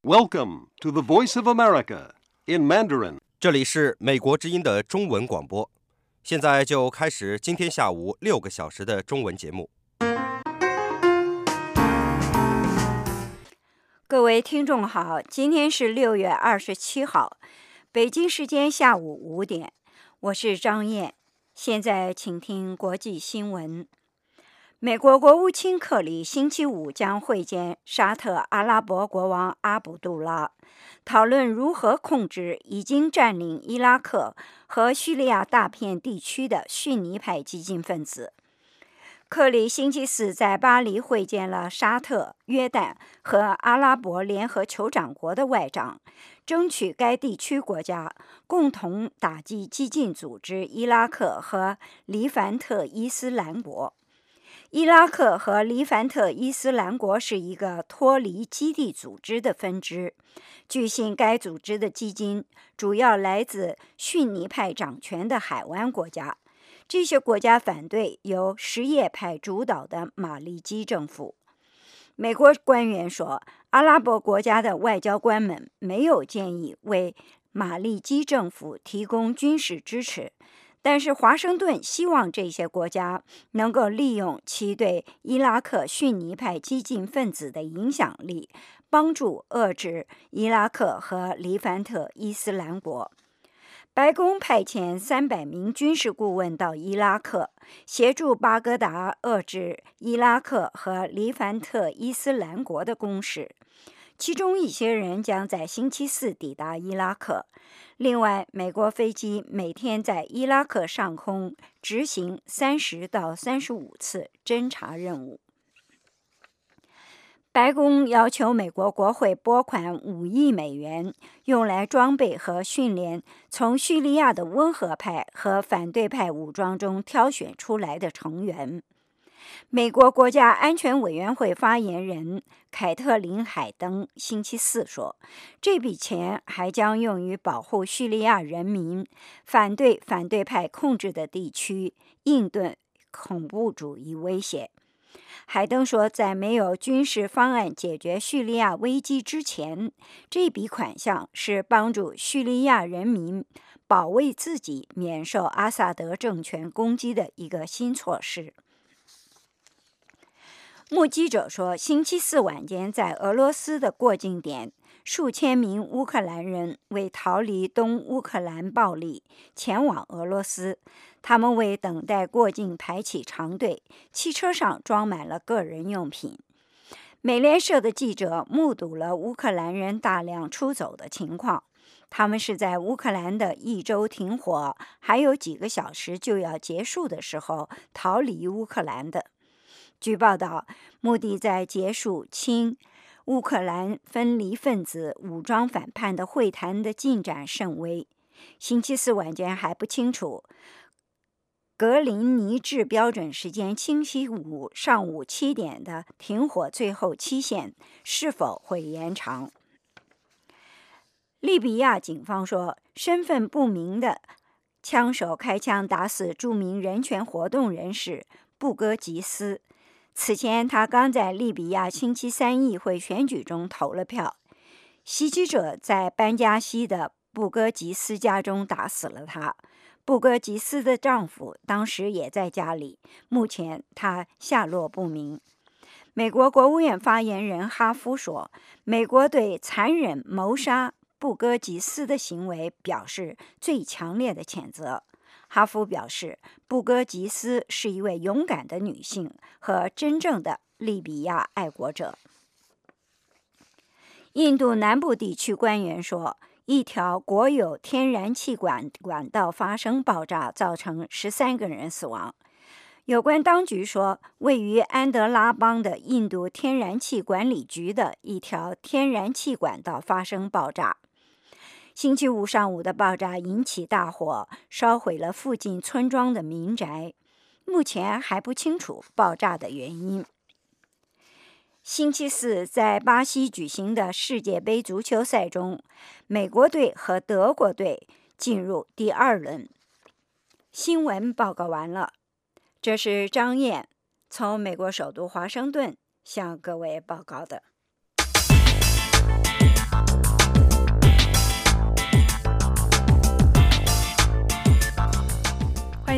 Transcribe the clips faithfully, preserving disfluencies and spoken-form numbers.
Welcome to the Voice of America in Mandarin. 这里是美国之音的中文广播，现在就开始今天下午六个小时的中文节目。 各位听众好，今天是六月二十七号，北京时间下午五点，我是张燕。现在请听国际新闻。美国国务卿克里星期五将会见沙特阿拉伯国王阿卜杜拉，讨论如何控制已经占领伊拉克和叙利亚大片地区的逊尼派激进分子。克里星期四在巴黎会见了沙特、约旦和阿拉伯联合酋长国的外长，争取该地区国家共同打击激进组织伊拉克和黎凡特伊斯兰国。伊拉克和黎凡特伊斯兰国是一个脱离基地组织的分支，据信该组织的基金主要来自逊尼派掌权的海湾国家。这些国家反对由什叶派主导的马利基政府。美国官员说，阿拉伯国家的外交官们没有建议为马利基政府提供军事支持，但是华盛顿希望这些国家能够利用其对伊拉克逊尼派激进分子的影响力，帮助遏制伊拉克和黎凡特伊斯兰国。白宫派遣三百名军事顾问到伊拉克，协助巴格达遏制伊拉克和黎凡特伊斯兰国的攻势。其中一些人将在星期四抵达伊拉克。另外，美国飞机每天在伊拉克上空执行三十到三十五次侦察任务。白宫要求美国国会拨款五亿美元，用来装备和训练从叙利亚的温和派和反对派武装中挑选出来的成员。美国国家安全委员会发言人凯特琳·海登星期四说，这笔钱还将用于保护叙利亚人民，反对反对派控制的地区，应对恐怖主义威胁。海登说，在没有军事方案解决叙利亚危机之前，这笔款项是帮助叙利亚人民保卫自己免受阿萨德政权攻击的一个新措施。目击者说，星期四晚间在俄罗斯的过境点，数千名乌克兰人为逃离东乌克兰暴力前往俄罗斯，他们为等待过境排起长队，汽车上装满了个人用品。美联社的记者目睹了乌克兰人大量出走的情况，他们是在乌克兰的一周停火还有几个小时就要结束的时候逃离乌克兰的。据报道，目的在结束亲乌克兰分离分子武装反叛的会谈的进展甚微。星期四晚间还不清楚格林尼治标准时间星期五上午七点的停火最后期限是否会延长。利比亚警方说，身份不明的枪手开枪打死著名人权活动人士布戈吉斯。此前，他刚在利比亚星期三议会选举中投了票。袭击者在班加西的布戈吉斯家中打死了他。布戈吉斯的丈夫当时也在家里，目前他下落不明。美国国务院发言人哈夫说，美国对残忍谋杀布戈吉斯的行为表示最强烈的谴责。哈夫表示，布戈吉斯是一位勇敢的女性和真正的利比亚爱国者。印度南部地区官员说，一条国有天然气管管道发生爆炸，造成十三个人死亡。有关当局说，位于安德拉邦的印度天然气管理局的一条天然气管道发生爆炸。星期五上午的爆炸引起大火，烧毁了附近村庄的民宅。目前还不清楚爆炸的原因。星期四在巴西举行的世界杯足球赛中，美国队和德国队进入第二轮。新闻报告完了，这是张燕从美国首都华盛顿向各位报告的。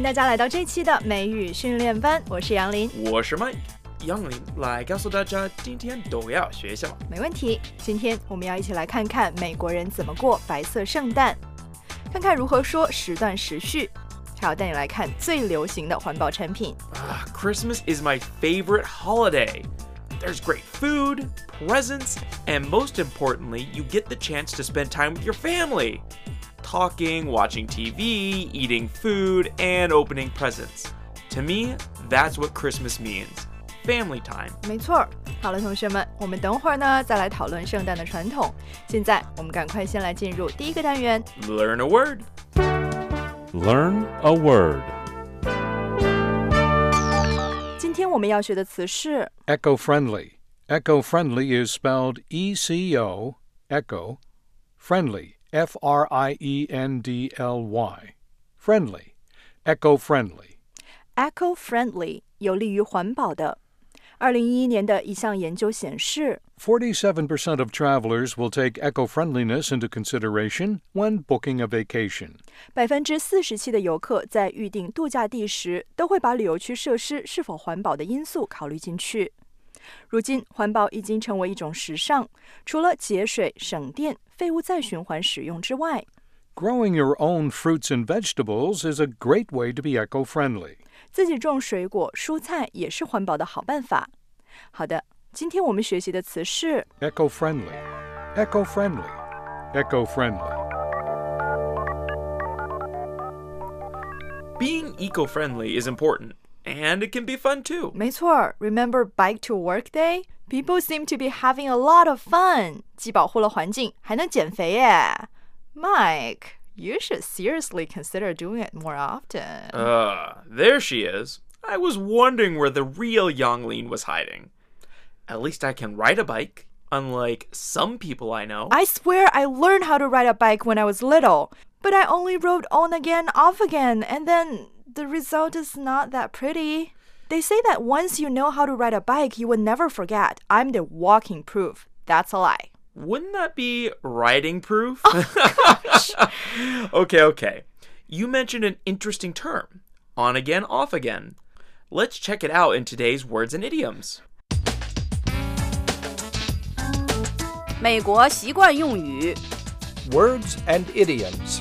大家来到这期的美语训练班，我是杨林， 我是 Mike。杨林来告诉大家，今天都要学什么？ 没问题。今天我们要一起来看看美国人怎么过白色圣诞，看看如何说时断时续，还要带你来看最流行的环保产品。 Ah, Christmas is my favorite holiday. There's great food, presents, and most importantly, you get the chance to spend time with your family. Talking, watching T V, eating food, and opening presents. To me, that's what Christmas means.Family time. 没错。好了，同学们，我们等会儿呢再来讨论圣诞的传统。现在我们赶快先来进入第一个单元 Learn a word. Learn a word. 今天我们要学的词是 Eco-friendly. Eco-friendly is spelled E C O, eco, friendly, F R I E N D L Y. Friendly, eco-friendly. eco-friendly 有利于环保的。二零一一年的一项研究显示 forty-seven percent of travelers will take eco-friendliness into consideration when booking a vacation. 百分之四十七的游客在预定度假地时都会把旅游区设施是否环保的因素考虑进去。如今环保已经成为一种时尚，除了节水、省电、废物再循环使用之外， Growing your own fruits and vegetables is a great way to be eco-friendly. 自己种水果、蔬菜也是环保的好办法。好的，今天我们学习的词是 Eco-friendly, eco-friendly, eco-friendly. Being eco-friendly is important, and it can be fun too. 没错 Remember Bike to Work Day? People seem to be having a lot of fun. 既保护了环境，还能减肥耶。Mike, you should seriously consider doing it more often. Uh, there she is. I was wondering where the real Yanglin was hiding. At least I can ride a bike, unlike some people I know. I swear I learned how to ride a bike when I was little, but I only rode on again, off again, and then the result is not that pretty. They say that once you know how to ride a bike, you will never forget. I'm the walking proof. That's a lie. Wouldn't that be riding proof? Oh, gosh. okay, okay. You mentioned an interesting term. On again, off again. Let's check it out in today's words and idioms. 美国习惯用语 Words and idioms.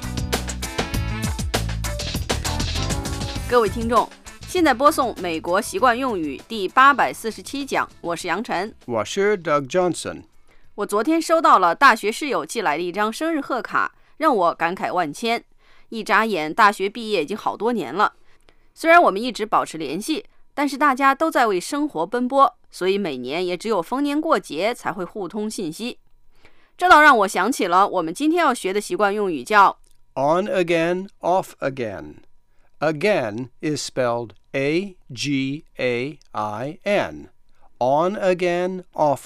各位听众，现在播送美国习惯用语第八百四十七讲，我是杨晨， 我是 Doug Johnson。 我昨天收到了大学室友寄来的一张生日贺卡，让我感慨万千。一眨眼，大学毕业已经好多年了。虽然我们一直保持联系，但是大家都在为生活奔波，所以每年也只有逢年过节才会互通信息。这倒让我想起了我们今天要学的习惯用语，叫 On again, off again. Again is spelled A G A I N. On again, off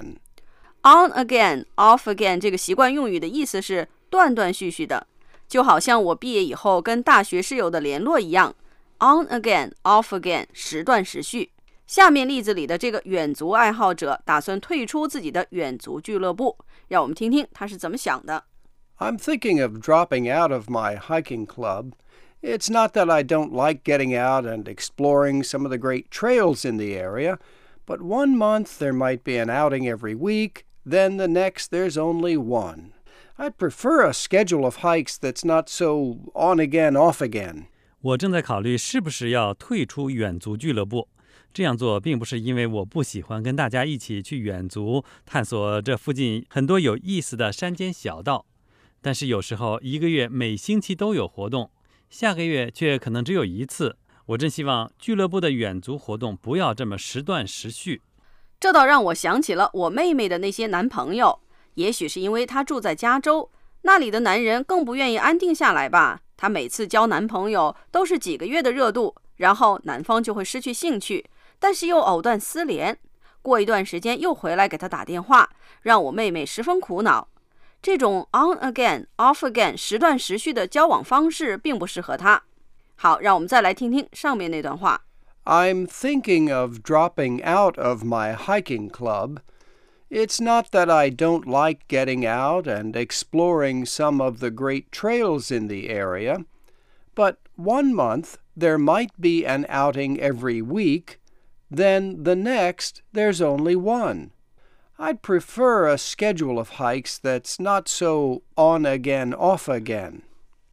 again.On again, off again 这个习惯用语的意思是断断续续的，就好像我毕业以后跟大学室友的联络一样 On again, off again 时断时续。下面例子里的这个远足爱好者打算退出自己的远足俱乐部，让我们听听他是怎么想的。 I'm thinking of dropping out of my hiking club. It's not that I don't like getting out and exploring some of the great trails in the area.But one month there might be an outing every week, then the next there's only one. I'd prefer a schedule of hikes that's not so on again, off again. 我正在考虑是不是要退出远足俱乐部。这样做并不是因为我不喜欢跟大家一起去远足，探索这附近很多有意思的山间小道。但是有时候一个月每星期都有活动，下个月却可能只有一次。我真希望俱乐部的远足活动不要这么时断时续。 这倒让我想起了我妹妹的那些男朋友，也许是因为她住在加州，那里的男人更不愿意安定下来吧。她每次交男朋友都是几个月的热度，然后男方就会失去兴趣，但是又藕断丝连，过一段时间又回来给她打电话，让我妹妹十分苦恼。这种 on again, off again 时断时续的交往方式并不适合她。好，让我们再来听听上面那段话。 I'm thinking of dropping out of my hiking club. It's not that I don't like getting out and exploring some of the great trails in the area, but one month there might be an outing every week, then the next there's only one. I'd prefer a schedule of hikes that's not so on again, off again.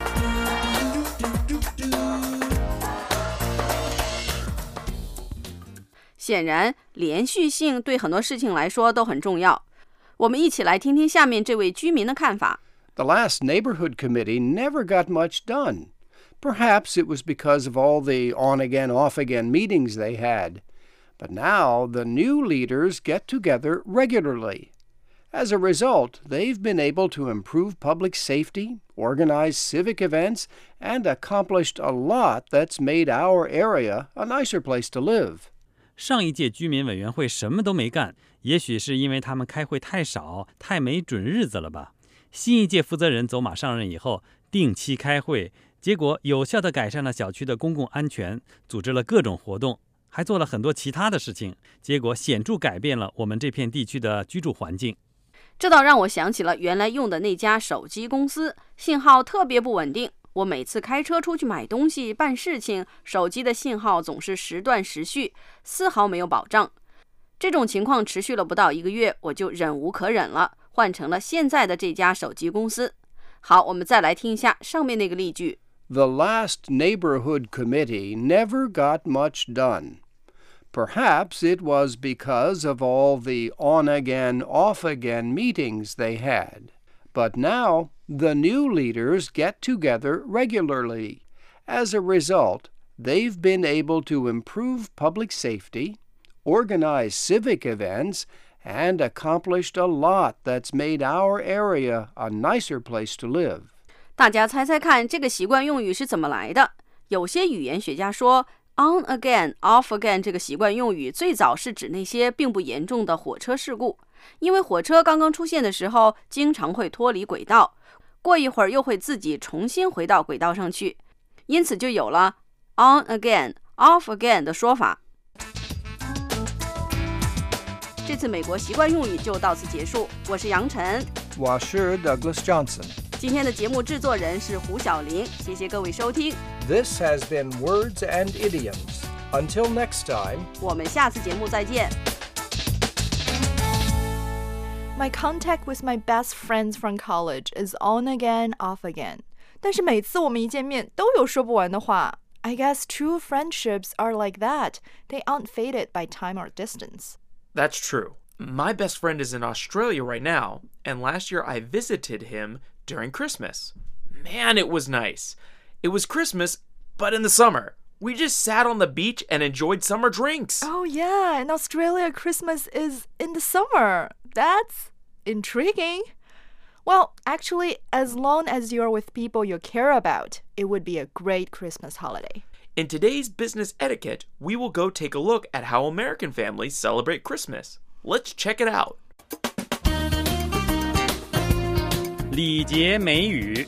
显然，连续性对很多事情来说都很重要。我们一起来听听下面这位居民的看法。 The last neighborhood committee never got much done. Perhaps it was because of all the on-again, off-again meetings they had. But now the new leaders get together regularly. As a result, they've been able to improve public safety, organize civic events, and accomplished a lot that's made our area a nicer place to live. 上一届居民委员会什么都没干，也许是因为他们开会太少，太没准日子了吧。新一届负责人走马上任以后，定期开会，结果有效地改善了小区的公共安全，组织了各种活动，还做了很多其他的事情，结果显著改变了我们这片地区的居住环境。 这倒让我想起了原来用的那家手机公司，信号特别不稳定。我每次开车出去买东西、办事情，手机的信号总是时断时续，丝毫没有保障。这种情况持续了不到一个月，我就忍无可忍了，换成了现在的这家手机公司。好，我们再来听一下上面那个例句。 The last neighborhood committee never got much done. Perhaps it was because of all the on-again, off-again meetings they had. But now, the new leaders get together regularly. As a result, they've been able to improve public safety, organize civic events, and accomplished a lot that's made our area a nicer place to live. 大家猜猜看，这个习惯用语是怎么来的？有些语言学家说 on again, off again 这个习惯用语最早是指那些并不严重的火车事故，因为火车刚刚出现的时候经常会脱离轨道，过一会儿又会自己重新回到轨道上去，因此就有了 on again, off again 的说法。这次美国习惯用语就到此结束，我是杨晨， 我是 Douglas Johnson。 今天的节目制作人是胡小玲，谢谢各位收听。 This has been Words and Idioms. Until next time, 我们下次节目再见。 My contact with my best friends from college is on again, off again. 但是每次我们一见面都有说不完的话。I guess true friendships are like that. They aren't faded by time or distance. That's true. My best friend is in Australia right now, and last year I visited him during Christmas. Man, it was nice. It was Christmas, but in the summer. We just sat on the beach and enjoyed summer drinks. Oh, yeah. In Australia, Christmas is in the summer. That's intriguing. Well, actually, as long as you're with people you care about, it would be a great Christmas holiday. In today's business etiquette, we will go take a look at how American families celebrate Christmas. Let's check it out. 礼节美语。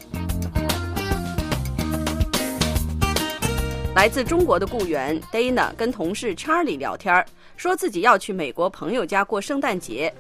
来自中国的雇员 Dana 跟同事 Charlie 聊天，说自己要去美国朋友家过圣诞节。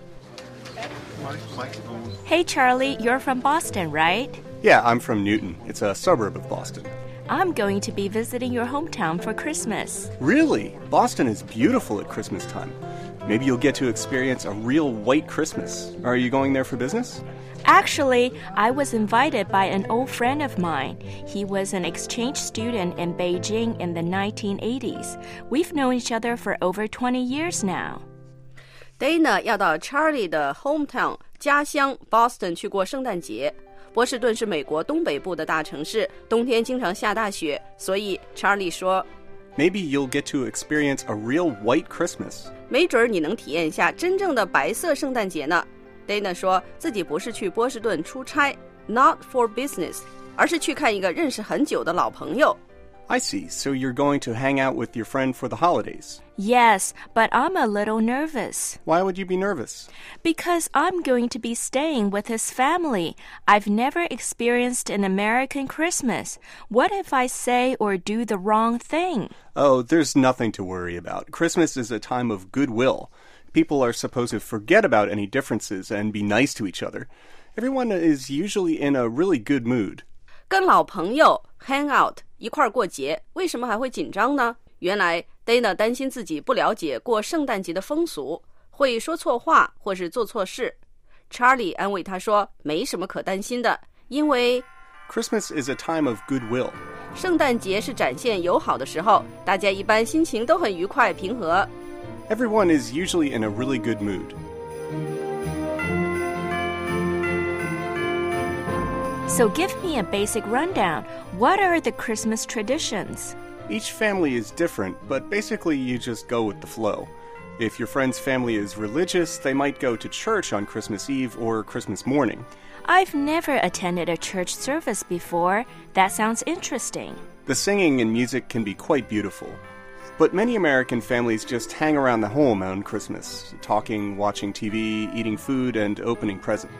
Hey Charlie, you're from Boston, right? Yeah, I'm from Newton. It's a suburb of Boston. I'm going to be visiting your hometown for Christmas. Really? Boston is beautiful at Christmas time. Maybe you'll get to experience a real white Christmas. Are you going there for business? Actually, I was invited by an old friend of mine. He was an exchange student in Beijing in the nineteen eighties. We've known each other for over twenty years now. Dana 要到 Charlie 的 hometown 家乡 Boston 去过圣诞节。波士顿是美国东北部的大城市，冬天经常下大雪，所以 Charlie 说 Maybe you'll get to experience a real white Christmas. 没准你能体验一下真正的白色圣诞节呢。Dana 说自己不是去波士顿出差 not for business, 而是去看一个认识很久的老朋友。 I see. So you're going to hang out with your friend for the holidays. Yes, but I'm a little nervous. Why would you be nervous? Because I'm going to be staying with his family. I've never experienced an American Christmas. What if I say or do the wrong thing? Oh, there's nothing to worry about. Christmas is a time of goodwill. People are supposed to forget about any differences and be nice to each other. Everyone is usually in a really good mood. 跟老朋友 hang out 一块儿过节，为什么还会紧张呢？原来 Dana 担心自己不了解过圣诞节的风俗，会说错话或是做错事。Charlie 安慰他说，没什么可担心的，因为 Christmas is a time of goodwill. 圣诞节是展现友好的时候，大家一般心情都很愉快平和。 Everyone is usually in a really good mood. So give me a basic rundown. What are the Christmas traditions? Each family is different, but basically you just go with the flow. If your friend's family is religious, they might go to church on Christmas Eve or Christmas morning. I've never attended a church service before. That sounds interesting. The singing and music can be quite beautiful. But many American families just hang around the home on Christmas, talking, watching T V, eating food, and opening presents.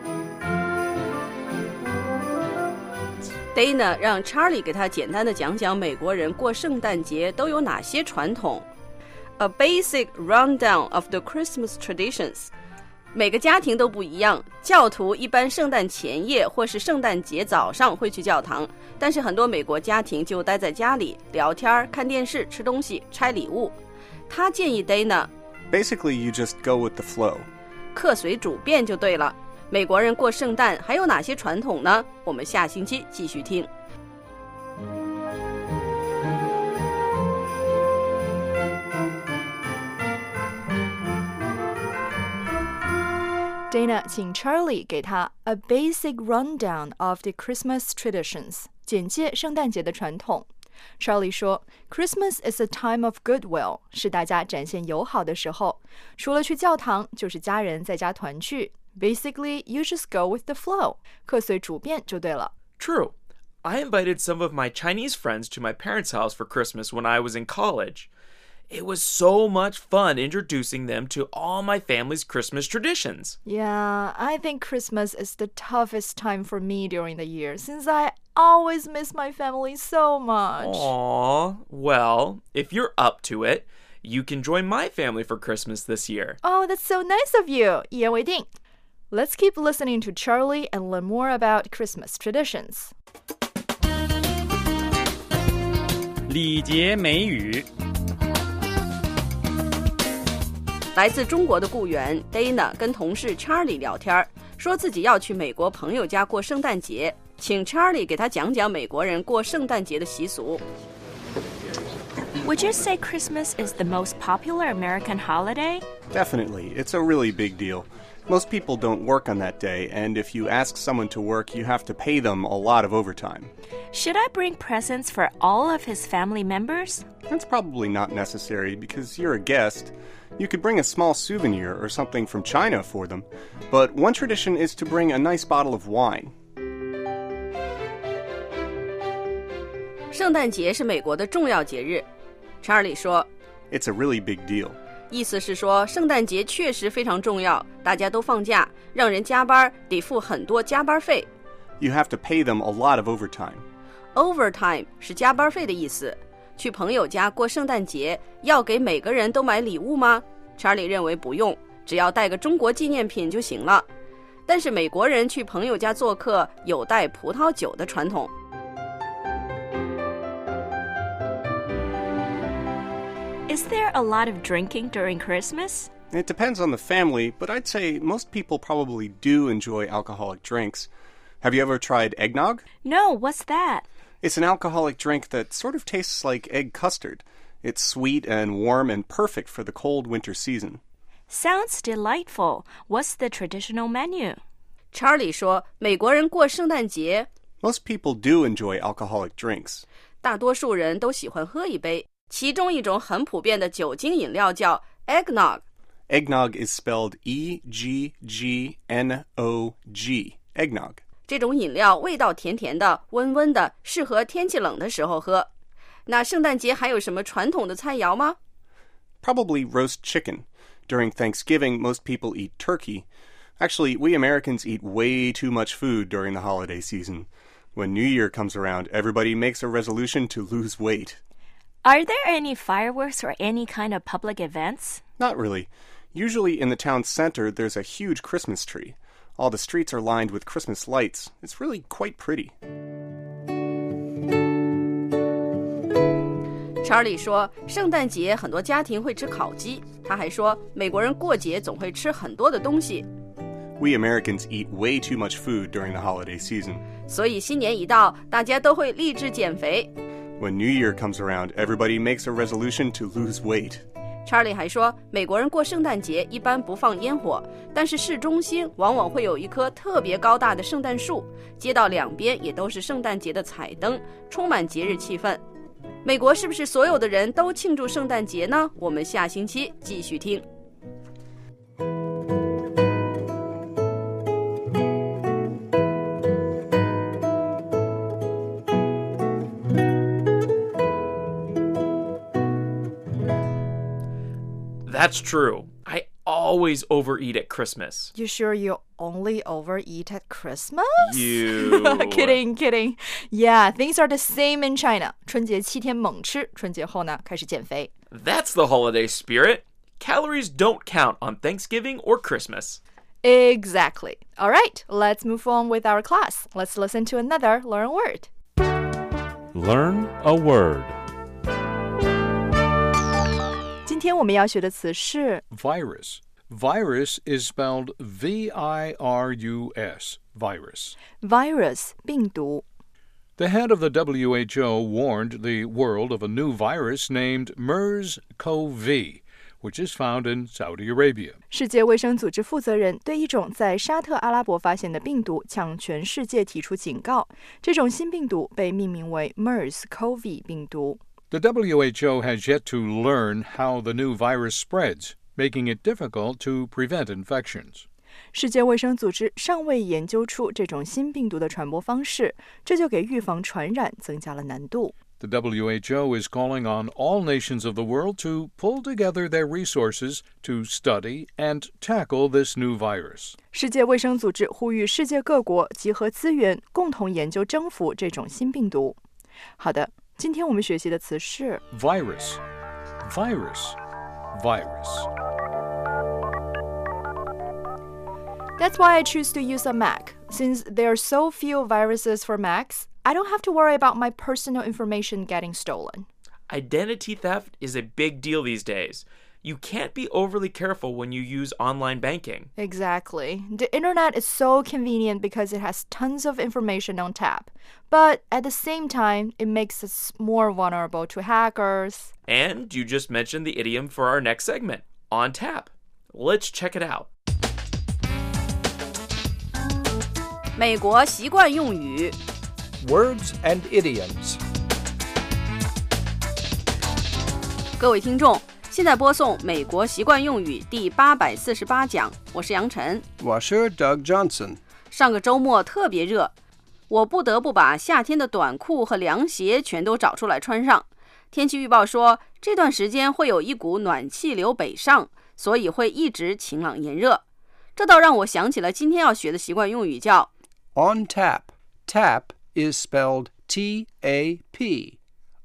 Dana 让 Charlie 给他简单的讲讲美国人过圣诞节都有哪些传统。A basic rundown of the Christmas traditions. 每个家庭都不一样，教徒一般圣诞前夜或是圣诞节早上会去教堂，但是很多美国家庭就待在家里聊天、看电视、吃东西、拆礼物。他建议 Dana Basically, you just go with the flow. 客随主便就对了。美国人过圣诞还有哪些传统呢？我们下星期继续听。 Dana 请 Charlie 给他 a basic rundown of the Christmas traditions， 简介圣诞节的传统。Charlie 说 Christmas is a time of goodwill， 是大家展现友好的时候，除了去教堂就是家人在家团聚。Basically, you just go with the flow. 客随主便就对了。 True. I invited some of my Chinese friends to my parents' house for Christmas when I was in college. It was so much fun introducing them to all my family's Christmas traditions. Yeah, I think Christmas is the toughest time for me during the year since I always miss my family so much. Aww. Well, if you're up to it, you can join my family for Christmas this year. Oh, that's so nice of you. 一言为定。Let's keep listening to Charlie and learn more about Christmas traditions. 礼节美语。 来自中国的雇员 Dana 跟同事 Charlie 聊天，说自己要去美国朋友家过圣诞节，请 Charlie 给他讲讲美国人过圣诞节的习俗。 Would you say Christmas is the most popular American holiday? Definitely. It's a really big deal. Most people don't work on that day, and if you ask someone to work, you have to pay them a lot of overtime. Should I bring presents for all of his family members? That's probably not necessary because you're a guest. You could bring a small souvenir or something from China for them. But one tradition is to bring a nice bottle of wine. 圣诞节是美国的重要节日。Charlie 说 It's a really big deal. 意思是说圣诞节确实非常重要，大家都放假，让人加班得付很多加班费。 You have to pay them a lot of overtime. Overtime 是加班费的意思。去朋友家过圣诞节要给每个人都买礼物吗？ Charlie 认为不用，只要带个中国纪念品就行了。但是美国人去朋友家做客有带葡萄酒的传统。 Is there a lot of drinking during Christmas? It depends on the family, but I'd say most people probably do enjoy alcoholic drinks. Have you ever tried eggnog? No, what's that? It's an alcoholic drink that sort of tastes like egg custard. It's sweet and warm and perfect for the cold winter season. Sounds delightful. What's the traditional menu? Charlie 说，美国人过圣诞节 Most people do enjoy alcoholic drinks. 大多数人都喜欢喝一杯，其中一种很普遍的酒精饮料叫 eggnog. Eggnog is spelled E G G N O G. Eggnog. 这种饮料味道甜甜的，温温的，适合天气冷的时候喝。那圣诞节还有什么传统的菜肴吗？ Probably roast chicken. During Thanksgiving, most people eat turkey. Actually, we Americans eat way too much food during the holiday season. When New Year comes around, everybody makes a resolution to lose weight. Are there any fireworks or any kind of public events? Not really. Usually in the town center, there's a huge Christmas tree. All the streets are lined with Christmas lights. It's really quite pretty. 查理说，圣诞节很多家庭会吃烤鸡。他还说，美国人过节总会吃很多的东西。 We Americans eat way too much food during the holiday season. 所以新年一到，大家都会立志减肥。 When New Year comes around, everybody makes a resolution to lose weight. 查理还说，美国人过圣诞节一般不放烟火，但是市中心往往会有一棵特别高大的圣诞树，街道两边也都是圣诞节的彩灯，充满节日气氛。美国是不是所有的人都庆祝圣诞节呢？我们下星期继续听。 That's true. I always overeat at Christmas. You sure you only overeat at Christmas? You. Kidding, kidding. Yeah, things are the same in China. 春节七天猛吃，春节后呢开始减肥。 That's the holiday spirit. Calories don't count on Thanksgiving or Christmas. Exactly. All right, let's move on with our class. Let's listen to another learn word. Learn a word. 今天我们要学的词是 Virus. Virus is spelled V I R U S. Virus. virus 病毒。 The head of the W H O warned the world of a new virus named MERS CoV, which is found in Saudi Arabia. 世界卫生组织负责人对一种在沙特阿拉伯发现的病毒向全世界提出警告。这种新病毒被命名为 MERS CoV 病毒。 The W H O has yet to learn how the new virus spreads, making it difficult to prevent infections. 世界卫生组织尚未研究出这种新病毒的传播方式，这就给预防传染增加了难度。 The W H O is calling on all nations of the world to pull together their resources to study and tackle this new virus. 世界卫生组织呼吁世界各国集合资源，共同研究征服这种新病毒。好的，今天我们学习的词是 Virus. Virus. Virus. That's why I choose to use a Mac. Since there are so few viruses for Macs, I don't have to worry about my personal information getting stolen. Identity theft is a big deal these days. You can't be overly careful when you use online banking. Exactly. The internet is so convenient because it has tons of information on tap. But at the same time, it makes us more vulnerable to hackers. And you just mentioned the idiom for our next segment, on tap. Let's check it out. 美国习惯用语 Words and idioms. 各位听众，现在播送美国习惯用语第八百四十八讲，我是杨晨。 我是 Doug Johnson。 上个周末特别热，我不得不把夏天的短裤和凉鞋全都找出来穿上。天气预报说，这段时间会有一股暖气流北上，所以会一直晴朗炎热。这倒让我想起了今天要学的习惯用语，叫 On tap. Tap is spelled T A P.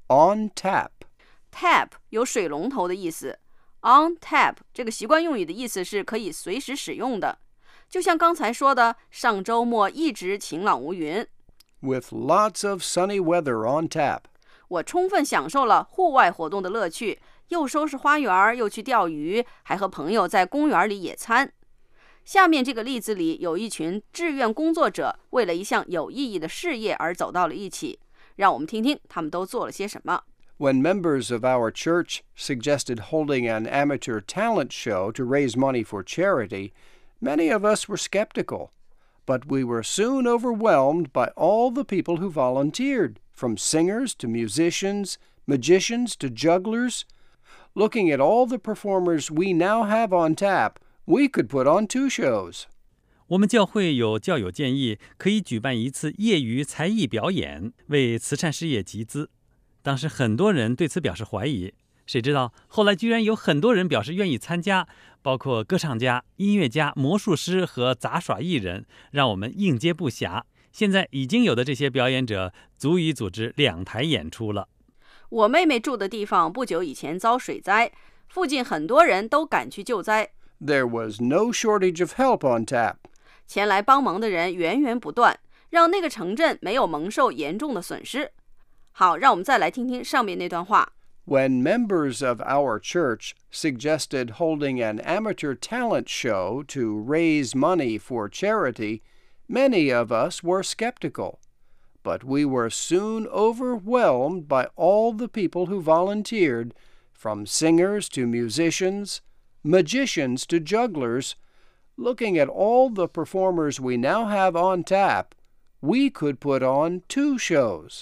On tap. tap 有水龙头的意思。On tap 这个习惯用语的意思是可以随时使用的。就像刚才说的，上周末一直晴朗无云。 With lots of sunny weather on tap. 我充分享受了户外活动的乐趣，又收拾花园，又去钓鱼，还和朋友在公园里野餐。下面这个例子里有一群志愿工作者为了一项有意义的事业而走到了一起，让我们听听他们都做了些什么。 When members of our church suggested holding an amateur talent show to raise money for charity, many of us were skeptical. But we were soon overwhelmed by all the people who volunteered, from singers to musicians, magicians to jugglers. Looking at all the performers we now have on tap, we could put on two shows. 我们教会有教友建议，可以举办一次业余才艺表演，为慈善事业集资。当时很多人对此表示怀疑，谁知道后来居然有很多人表示愿意参加，包括歌唱家、音乐家、魔术师和杂耍艺人，让我们应接不暇。现在已经有的这些表演者足以组织两台演出了。 我妹妹住的地方不久以前遭水灾，附近很多人都赶去救灾。 There was no shortage of help on tap. 前来帮忙的人源源不断，让那个城镇没有蒙受严重的损失。好，让我们再来听听上面那段话。 When members of our church suggested holding an amateur talent show to raise money for charity, many of us were skeptical, but we were soon overwhelmed by all the people who volunteered, from singers to musicians, magicians to jugglers. Looking at all the performers we now have on tap, we could put on two shows.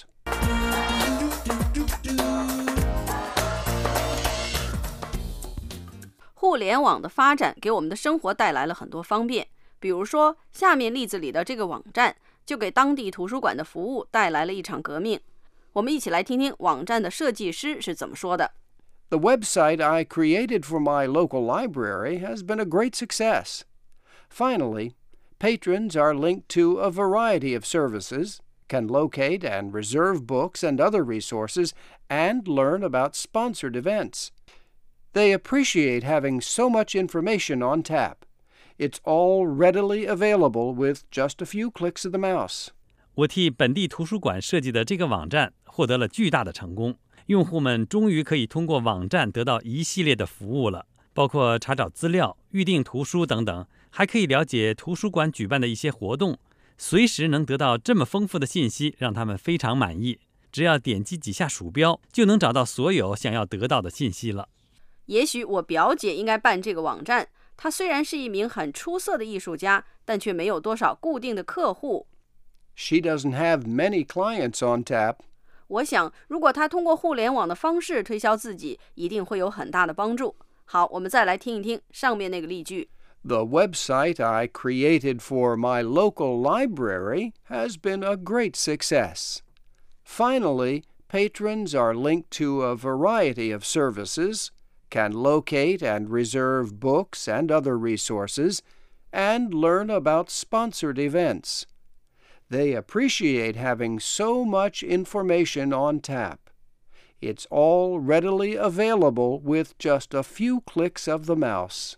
互联网的发展给我们的生活带来了很多方便，比如说下面例子里的这个网站就给当地图书馆的服务带来了一场革命。我们一起来听听网站的设计师是怎么说的。 The website I created for my local library has been a great success. Finally, patrons are linked to a variety of services, can locate and reserve books and other resources, and learn about sponsored events. They appreciate having so much information on tap. It's all readily available with just a few clicks of the mouse. 我替本地图书馆设计的这个网站获得了巨大的成功，用户们终于可以通过网站得到一系列的服务了，包括查找资料、预订图书等等，还可以了解图书馆举办的一些活动，随时能得到这么丰富的信息，让他们非常满意。只要点击几下鼠标，就能找到所有想要得到的信息了。 也许我表姐应该办这个网站，她虽然是一名很出色的艺术家，但却没有多少固定的客户。 She doesn't have many clients on tap. 我想，如果她通过互联网的方式推销自己，一定会有很大的帮助。好，我们再来听一听上面那个例句。 The website I created for my local library has been a great success. Finally, patrons are linked to a variety of services, can locate and reserve books and other resources, and learn about sponsored events. They appreciate having so much information on tap. It's all readily available with just a few clicks of the mouse.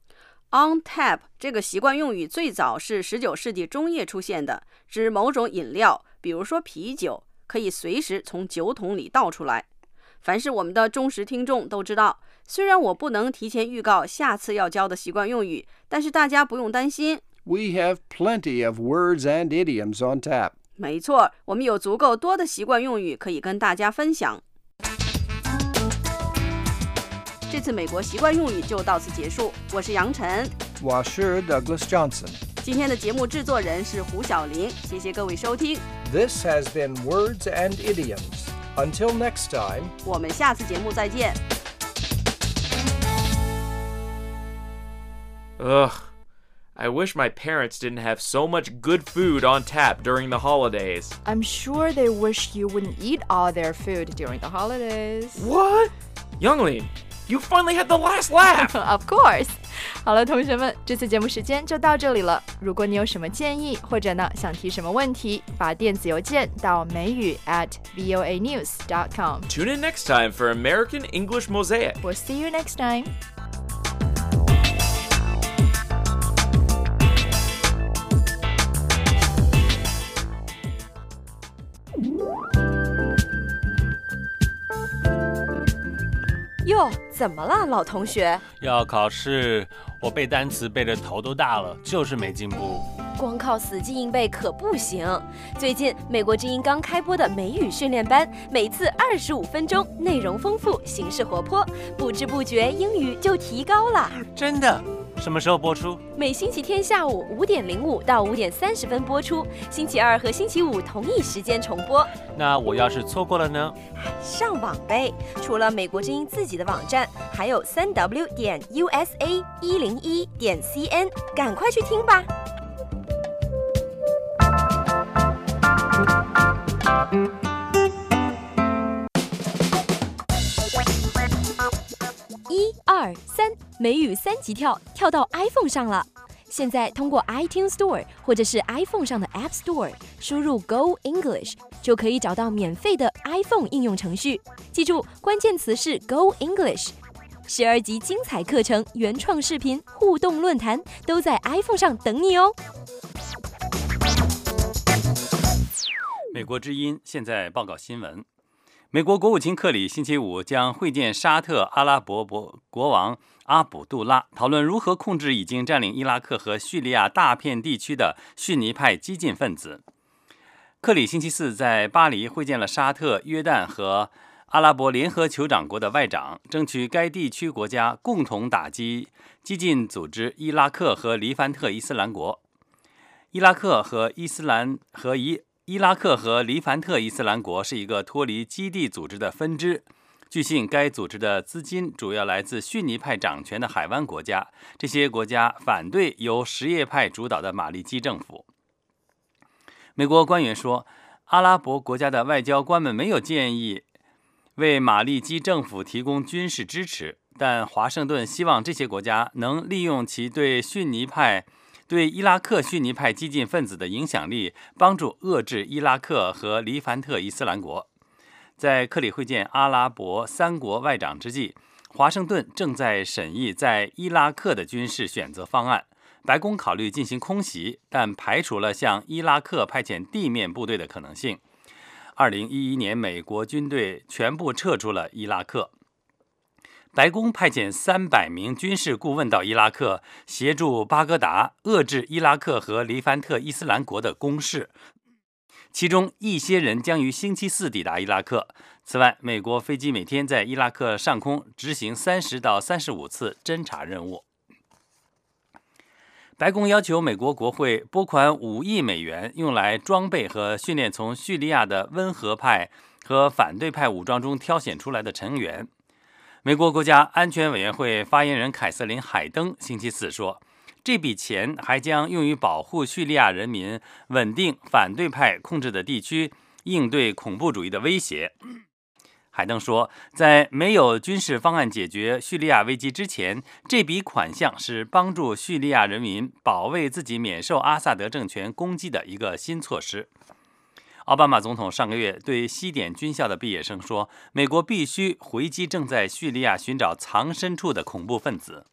On tap 这个习惯用语最早是十九世纪中叶出现的，指某种饮料，比如说啤酒，可以随时从酒桶里倒出来。凡是我们的忠实听众都知道，虽然我不能提前预告下次要教的习惯用语，但是大家不用担心。 We have plenty of words and idioms on tap. 没错，我们有足够多的习惯用语可以跟大家分享。这次美国习惯用语就到此结束，我是杨晨， 我是 Douglas Johnson。 今天的节目制作人是胡小玲，谢谢各位收听。 This has been Words and Idioms. Until next time, 我们下次节目再见。 Ugh, I wish my parents didn't have so much good food on tap during the holidays. I'm sure they wish you wouldn't eat all their food during the holidays. What? Youngling, you finally had the last laugh! Of course. 好了，同学们，这次节目时间就到这里了。如果你有什么建议，或者呢想提什么问题，发电子邮件到美语 at voa news dot com. Tune in next time for American English Mosaic. We'll see you next time. 哟，怎么了，老同学？ 要考试，我背单词背得头都大了，就是没进步。 光靠死记硬背可不行。最近美国之音刚开播的美语训练班，每次二十五分钟，内容丰富，形式活泼，不知不觉英语就提高了。 真的？什么时候播出？ 每星期天下午五点零五到五点三十分播出，星期二和星期五同一时间重播。 那我要是错过了呢？ 上网呗！除了美国之音自己的网站，还有三 w 点 u s a 一零一点 c n， 赶快去听吧。一二三，美语三级跳，跳到 iPhone 上了。现在通过 iTunes Store 或者是 iPhone 上的 App Store 输入 Go English， 就可以找到免费的 iPhone 应用程序。记住，关键词是 Go English。十二集精彩课程、原创视频、互动论坛都在 iPhone 上等你哦。 美国之音现在报告新闻。 美国国务卿克里星期五将会见沙特阿拉伯国王阿卜杜拉，讨论如何控制已经占领伊拉克和叙利亚大片地区的逊尼派激进分子。克里星期四在巴黎会见了沙特、约旦和阿拉伯联合酋长国的外长，争取该地区国家共同打击激进组织伊拉克和黎凡特伊斯兰国。伊拉克和伊斯兰和伊伊拉克和黎凡特伊斯兰国是一个脱离基地组织的分支。据信，该组织的资金主要来自逊尼派掌权的海湾国家，这些国家反对由什叶派主导的马利基政府。美国官员说，阿拉伯国家的外交官们没有建议为马利基政府提供军事支持，但华盛顿希望这些国家能利用其对逊尼派、对伊拉克逊尼派激进分子的影响力，帮助遏制伊拉克和黎凡特伊斯兰国。在克里会见阿拉伯三国外长之际，华盛顿正在审议在伊拉克的军事选择方案。白宫考虑进行空袭，但排除了向伊拉克派遣地面部队的可能性。二零一一年，美国军队全部撤出了伊拉克。白宫派遣三百名军事顾问到伊拉克，协助巴格达遏制伊拉克和黎凡特伊斯兰国的攻势。其中一些人将于星期四抵达伊拉克。此外，美国飞机每天在伊拉克上空执行三十到三十五次侦察任务。白宫要求美国国会拨款五亿美元，用来装备和训练从叙利亚的温和派和反对派武装中挑选出来的成员。美国国家安全委员会发言人凯瑟琳·海登星期四说，这笔钱还将用于保护叙利亚人民，稳定反对派控制的地区，应对恐怖主义的威胁。海登说，在没有军事方案解决叙利亚危机之前，这笔款项是帮助叙利亚人民保卫自己免受阿萨德政权攻击的一个新措施。奥巴马总统上个月对西点军校的毕业生说，美国必须回击正在叙利亚寻找藏身处的恐怖分子。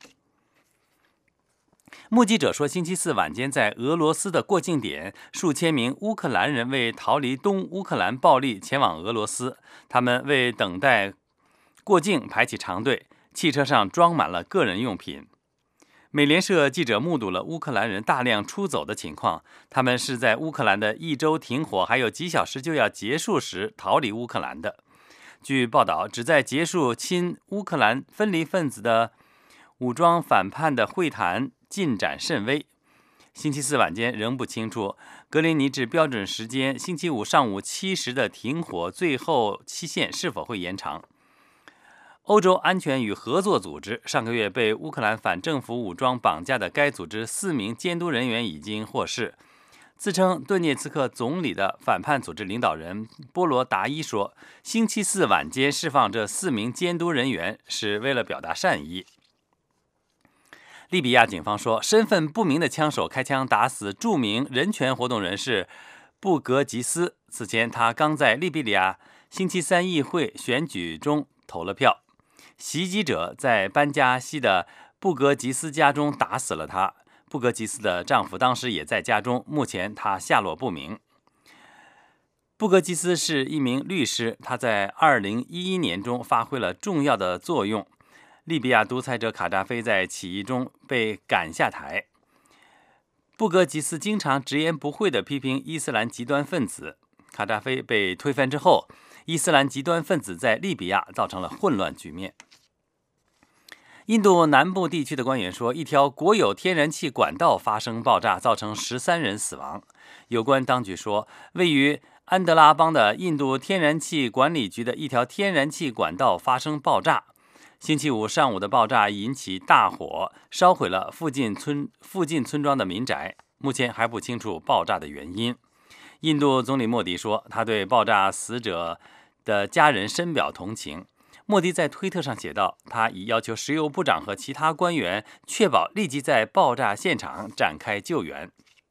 目击者说，星期四晚间在俄罗斯的过境点，数千名乌克兰人为逃离东乌克兰暴力前往俄罗斯，他们为等待过境排起长队，汽车上装满了个人用品。美联社记者目睹了乌克兰人大量出走的情况，他们是在乌克兰的一周停火还有几小时就要结束时逃离乌克兰的。据报道，旨在结束亲乌克兰分离分子的武装反叛的会谈进展甚微。星期四晚间仍不清楚格林尼治标准时间星期五上午七时的停火最后期限是否会延长。欧洲安全与合作组织上个月被乌克兰反政府武装绑架的该组织四名监督人员已经获释。自称顿涅茨克总理的反叛组织领导人波罗达伊说，星期四晚间释放这四名监督人员是为了表达善意。利比亚警方说，身份不明的枪手开枪打死著名人权活动人士布格吉斯。此前，他刚在利比亚星期三议会选举中投了票。袭击者在班加西的布格吉斯家中打死了他。布格吉斯的丈夫当时也在家中，目前他下落不明。布格吉斯是一名律师，他在二零一一年中发挥了重要的作用。利比亚独裁者卡扎菲在起义中被赶下台。布格吉斯经常直言不讳地批评伊斯兰极端分子。卡扎菲被推翻之后，伊斯兰极端分子在利比亚造成了混乱局面。印度南部地区的官员说，一条国有天然气管道发生爆炸，造成十三人死亡。有关当局说，位于安德拉邦的印度天然气管理局的一条天然气管道发生爆炸。星期五上午的爆炸引起大火，烧毁了附近村附近村庄的民宅。目前还不清楚爆炸的原因。印度总理莫迪说，他对爆炸死者的家人深表同情。莫迪在推特上写道，他已要求石油部长和其他官员确保立即在爆炸现场展开救援。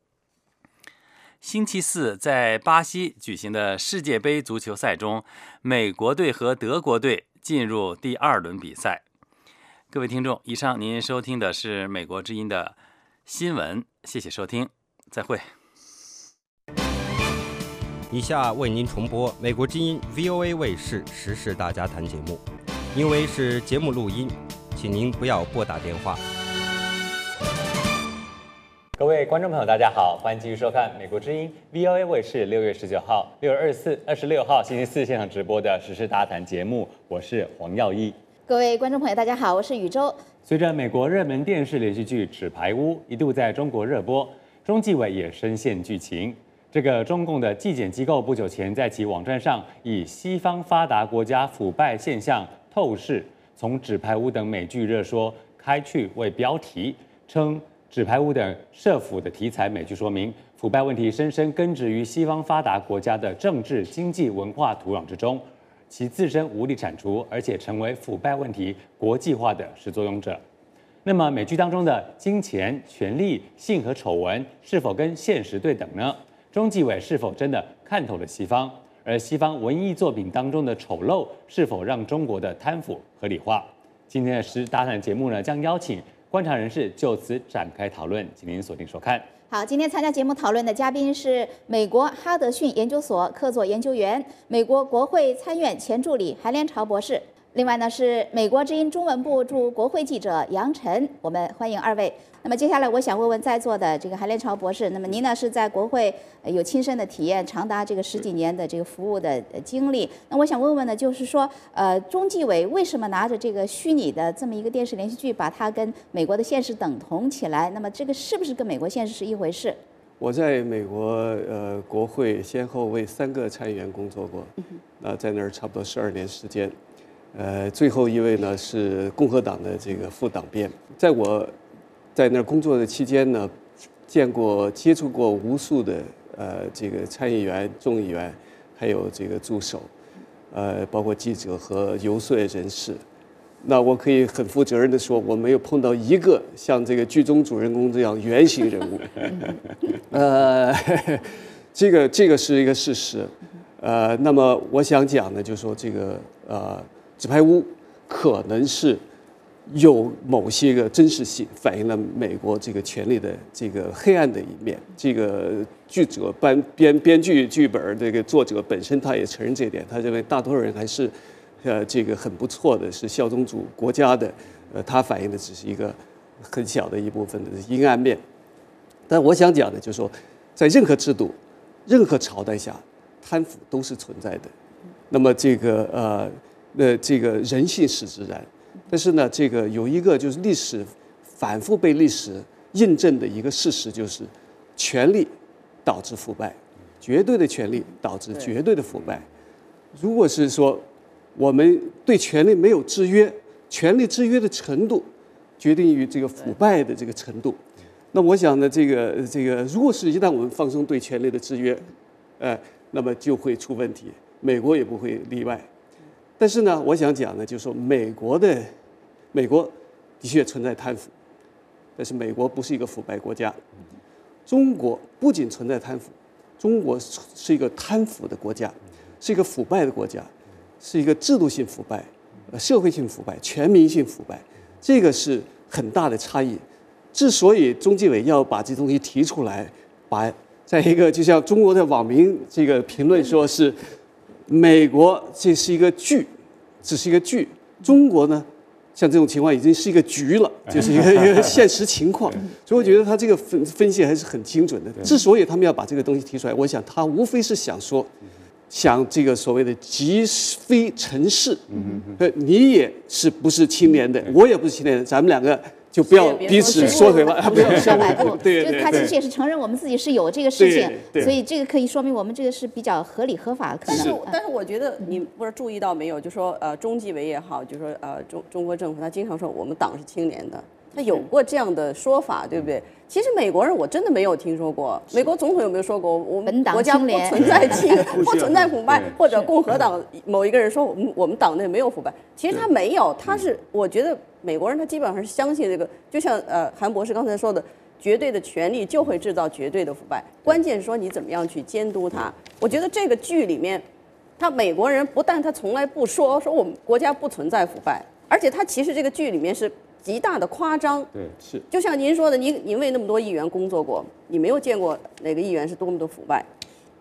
星期四在巴西举行的世界杯足球赛中，美国队和德国队进入第二轮比赛。各位听众，以上您收听的是美国之音的新闻，谢谢收听，再会。 以下为您重播美国之音 V O A 卫视时事大家谈节目，因为是节目录音，请您不要拨打电话。 各位观众朋友，大家好，欢迎继续收看美国之音 V O A 卫视六月十九号、六月二十四、二十六号星期四现场直播的时事大谈节目，我是黄耀一。 各位观众朋友，大家好，我是宇宙。 随着美国热门电视连续剧《纸牌屋》一度在中国热播，中纪委也深陷剧情。这个中共的纪检机构不久前在其网站上以西方发达国家腐败现象透视，从《纸牌屋》等美剧热说开去为标题，称《纸牌屋》等涉腐的题材美剧说明，腐败问题深深根植于西方发达国家的政治、经济、文化土壤之中，其自身无力铲除，而且成为腐败问题国际化的始作俑者。那么美剧当中的金钱、权力、性和丑闻是否跟现实对等呢？中纪委是否真的看透了西方？而西方文艺作品当中的丑陋是否让中国的贪腐合理化？今天的时事大谈节目呢，将邀请观察人士就此展开讨论，请您锁定收看。 好，今天参加节目讨论的嘉宾是美国哈德逊研究所客座研究员、美国国会参院前助理韩连朝博士。另外呢，是美国之音中文部驻国会记者杨晨，我们欢迎二位。那么接下来我想问问在座的这个韩连朝博士，那么您呢是在国会有亲身的体验，长达这个十几年的这个服务的经历。那我想问问呢，就是说，呃，中纪委为什么拿着这个虚拟的这么一个电视连续剧，把它跟美国的现实等同起来？那么这个是不是跟美国现实是一回事？ 我在美国呃国会先后为三个参议员工作过，那在那儿差不多十二年时间。呃，最后一位呢是共和党的这个副党鞭。在我在那儿工作的期间呢，见过、接触过无数的呃这个参议员、众议员，还有这个助手，呃，包括记者和游说人士。那我可以很负责任地说，我没有碰到一个像这个剧中主人公这样原型人物。呃，这个这个是一个事实。呃，那么我想讲呢，就是说这个呃。纸牌屋可能是有某些个真实性，反映了美国这个权力的这个黑暗的一面。这个剧者编编编剧剧本这个作者本身他也承认这一点，他认为大多数人还是呃这个很不错的，是效忠主国家的。呃，他反映的只是一个很小的一部分的阴暗面。但我想讲的就是说，在任何制度、任何朝代下，贪腐都是存在的。那么这个呃。那这个人性使之然，但是呢，这个有一个就是历史反复被历史印证的一个事实，就是权力导致腐败，绝对的权力导致绝对的腐败。如果是说我们对权力没有制约，权力制约的程度决定于这个腐败的这个程度。那我想呢，这个这个，如果是一旦我们放松对权力的制约，呃，那么就会出问题，美国也不会例外。但是呢，我想讲呢，就是说美国的，美国的确存在贪腐，但是美国不是一个腐败国家。中国不仅存在贪腐，中国是一个贪腐的国家，是一个腐败的国家，是一个制度性腐败、呃社会性腐败、全民性腐败，这个是很大的差异。之所以中纪委要把这东西提出来，把在一个就像中国的网民这个评论说是。美国这是一个剧，只是一个剧。中国呢，像这种情况已经是一个局了，就是一个一个现实情况。所以我觉得他这个分分析还是很精准的。之所以他们要把这个东西提出来，我想他无非是想说，想这个所谓的积非成是。呃，你也是不是清廉的，我也不是清廉的，咱们两个。就不要彼此说回了，不要小摆布。 对对，他其实也是承认我们自己是有这个事情，所以这个可以说明我们这个是比较合理合法的。 但是，但是我觉得你不是注意到没有？就说呃，中纪委也好，就说呃中中国政府，他经常说我们党是清廉的，他有过这样的说法，对不对？其实美国人我真的没有听说过，美国总统有没有说过我们国家不存在清不存在腐败，或者共和党某一个人说我们我们党内没有腐败？其实他没有，他是我觉得。美国人他基本上是相信这个，就像呃韩博士刚才说的，绝对的权力就会制造绝对的腐败。关键是说你怎么样去监督它。我觉得这个剧里面，他美国人不但他从来不说说我们国家不存在腐败，而且他其实这个剧里面是极大的夸张。 对，是。 就像您说的，您您为那么多议员工作过，你没有见过哪个议员是多么的腐败。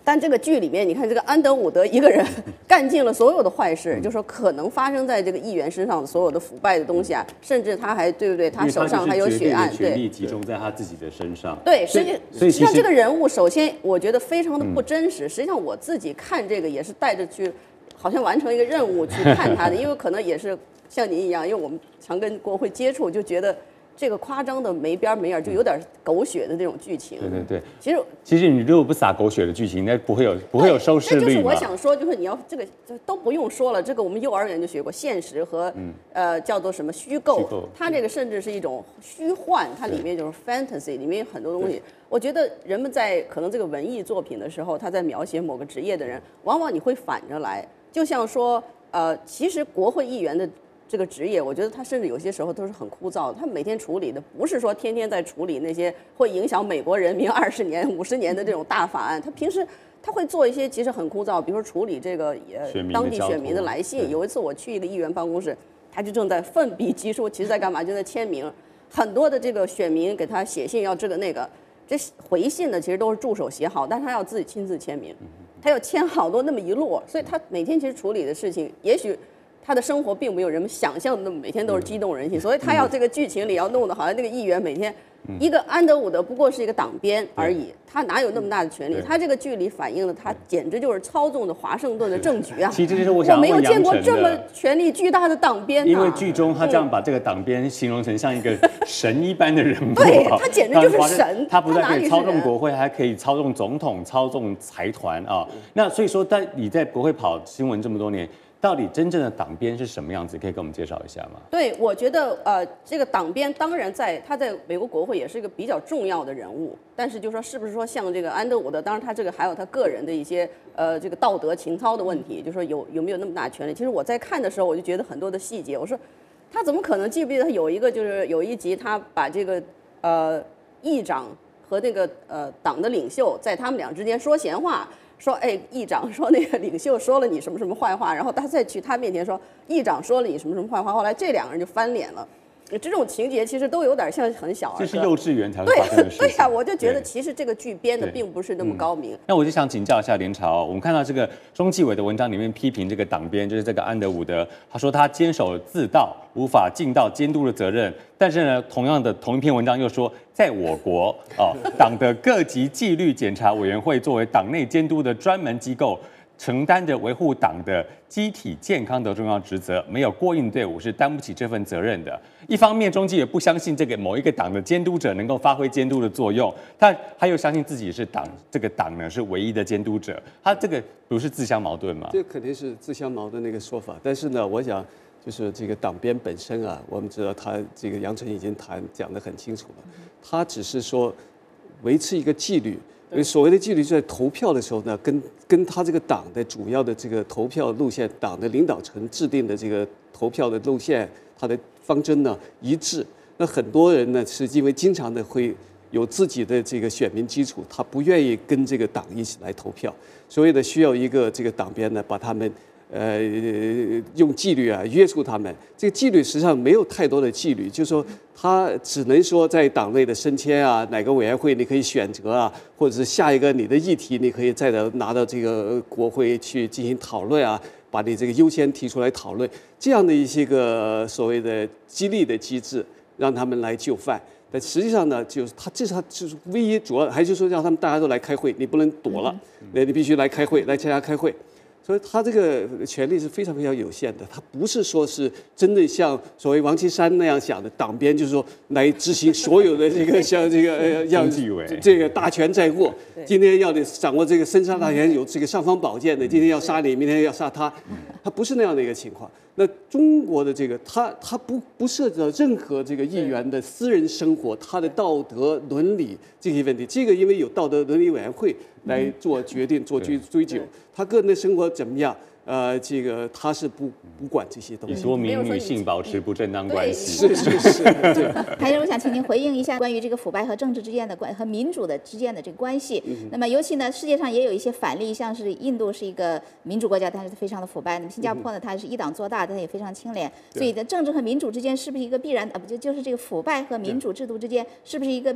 但这个剧里面，你看这个安德伍德一个人干尽了所有的坏事，就说可能发生在这个议员身上的所有的腐败的东西啊，甚至他还对不对？他手上还有血案， 权力集中在他自己的身上。 对，实际所以实际上这个人物，首先我觉得非常的不真实。实际上我自己看这个也是带着去，好像完成一个任务去看他的，因为可能也是像您一样，因为我们常跟国会接触，就觉得。这个夸张的没边没眼，就有点狗血的那种剧情。 对对对， 其实其实你如果不撒狗血的剧情，那不会有不会有收视率嘛。 这就是我想说，就是你要这个都不用说了，这个我们幼儿园就学过，现实和、嗯、呃叫做什么虚构， 构它这个甚至是一种虚幻，它里面就是 fantasy， 里面有很多东西。我觉得人们在可能这个文艺作品的时候，他在描写某个职业的人，往往你会反着来，就像说呃，其实国会议员的。这个职业，我觉得他甚至有些时候都是很枯燥的。他每天处理的不是说天天在处理那些会影响美国人民二十年、五十年的这种大法案。他平时他会做一些其实很枯燥，比如说处理这个呃当地选民的来信。有一次我去一个议员办公室，他就正在奋笔疾书，其实在干嘛？就在签名。很多的这个选民给他写信要这个那个，这回信呢其实都是助手写好，但是他要自己亲自签名，他要签好多那么一摞，所以他每天其实处理的事情，也许。他的生活并没有人们想象的那么每天都是激动人心，所以他要这个剧情里要弄得好像那个议员每天一个安德伍德不过是一个党鞭而已，他哪有那么大的权利？他这个剧里反映了他简直就是操纵着华盛顿的政局啊！ 其实这就是我想我没有见过这么权力巨大的党鞭。 因为剧中他这样把这个党鞭形容成像一个神一般的人物， 对他简直就是神。 他不但可以操纵国会，还可以操纵总统、操纵财团啊！那所以说，在你在国会跑新闻这么多年。到底真正的党鞭是什么样子？可以跟我们介绍一下吗？ 对，我觉得呃，这个党鞭当然在他在美国国会也是一个比较重要的人物，但是就说是不是说像这个安德伍德，当然他这个还有他个人的一些呃这个道德情操的问题，就说有有没有那么大权力？其实我在看的时候，我就觉得很多的细节，我说他怎么可能？记不记得他有一个就是有一集他把这个呃议长和那个呃党的领袖在他们俩之间说闲话。说哎，议长说那个领袖说了你什么什么坏话，然后他再去他面前说议长说了你什么什么坏话，后来这两个人就翻脸了。这种情节其实都有点像很小儿科， 这是幼稚园才会发生的事情。 对呀、啊，我就觉得其实这个剧编的并不是那么高明。 嗯、那我就想请教一下联朝，我们看到这个中纪委的文章里面批评这个党鞭，就是这个安德伍德，他说他坚守自盗，无法尽到监督的责任。但是呢，同样的同一篇文章又说，在我国哦，党的各级纪律检查委员会作为党内监督的专门机构。承担着维护党的机体健康的重要职责，没有过硬队伍是担不起这份责任的。一方面，中纪也不相信这个某一个党的监督者能够发挥监督的作用，但他又相信自己是党这个党呢是唯一的监督者，他这个不是自相矛盾吗？ 这肯定是自相矛盾的一个说法。但是呢，我想就是这个党鞭本身啊，我们知道他这个杨晨已经谈讲得很清楚了，他只是说维持一个纪律。因为所谓的纪律，在投票的时候呢，跟跟他这个党的主要的这个投票路线，党的领导层制定的这个投票的路线，他的方针呢一致。那很多人呢，是因为经常的会有自己的这个选民基础，他不愿意跟这个党一起来投票，所以呢，需要一个这个党鞭呢，把他们。呃，用纪律啊约束他们。这个纪律实际上没有太多的纪律，就是说他只能说在党内的升迁啊，哪个委员会你可以选择啊，或者是下一个你的议题你可以再拿到这个国会去进行讨论啊，把你这个优先提出来讨论，这样的一些个所谓的激励的机制，让他们来就范。但实际上呢，就是他这是他就是唯一主要，还是说让他们大家都来开会，你不能躲了，你必须来开会，来参加开会。所以他这个权力是非常非常有限的，他不是说是真的像所谓王岐山那样想的党鞭，就是说来执行所有的这个像这个呃要这个大权在握，今天要你掌握这个生杀大权，有这个尚方宝剑的，今天要杀你，明天要杀他，他不是那样的一个情况。那中国的这个他他不不涉及到任何这个议员的私人生活，他的道德伦理这些问题，这个因为有道德伦理委员会来做决定、做追追究，他个人的生活怎么样？呃，这个他是不不管这些东西， 以多名女性保持不正当关系。 是是是，对。 还是我想请您回应一下关于这个腐败和政治之间的关和民主的之间的这个关系。嗯、那么尤其呢，世界上也有一些反例，像是印度是一个民主国家，但是非常的腐败。那么新加坡呢，它是一党做大，但它也非常清廉。嗯、所以的政治和民主之间是不是一个必然？啊，不就就是这个腐败和民主制度之间是不是一个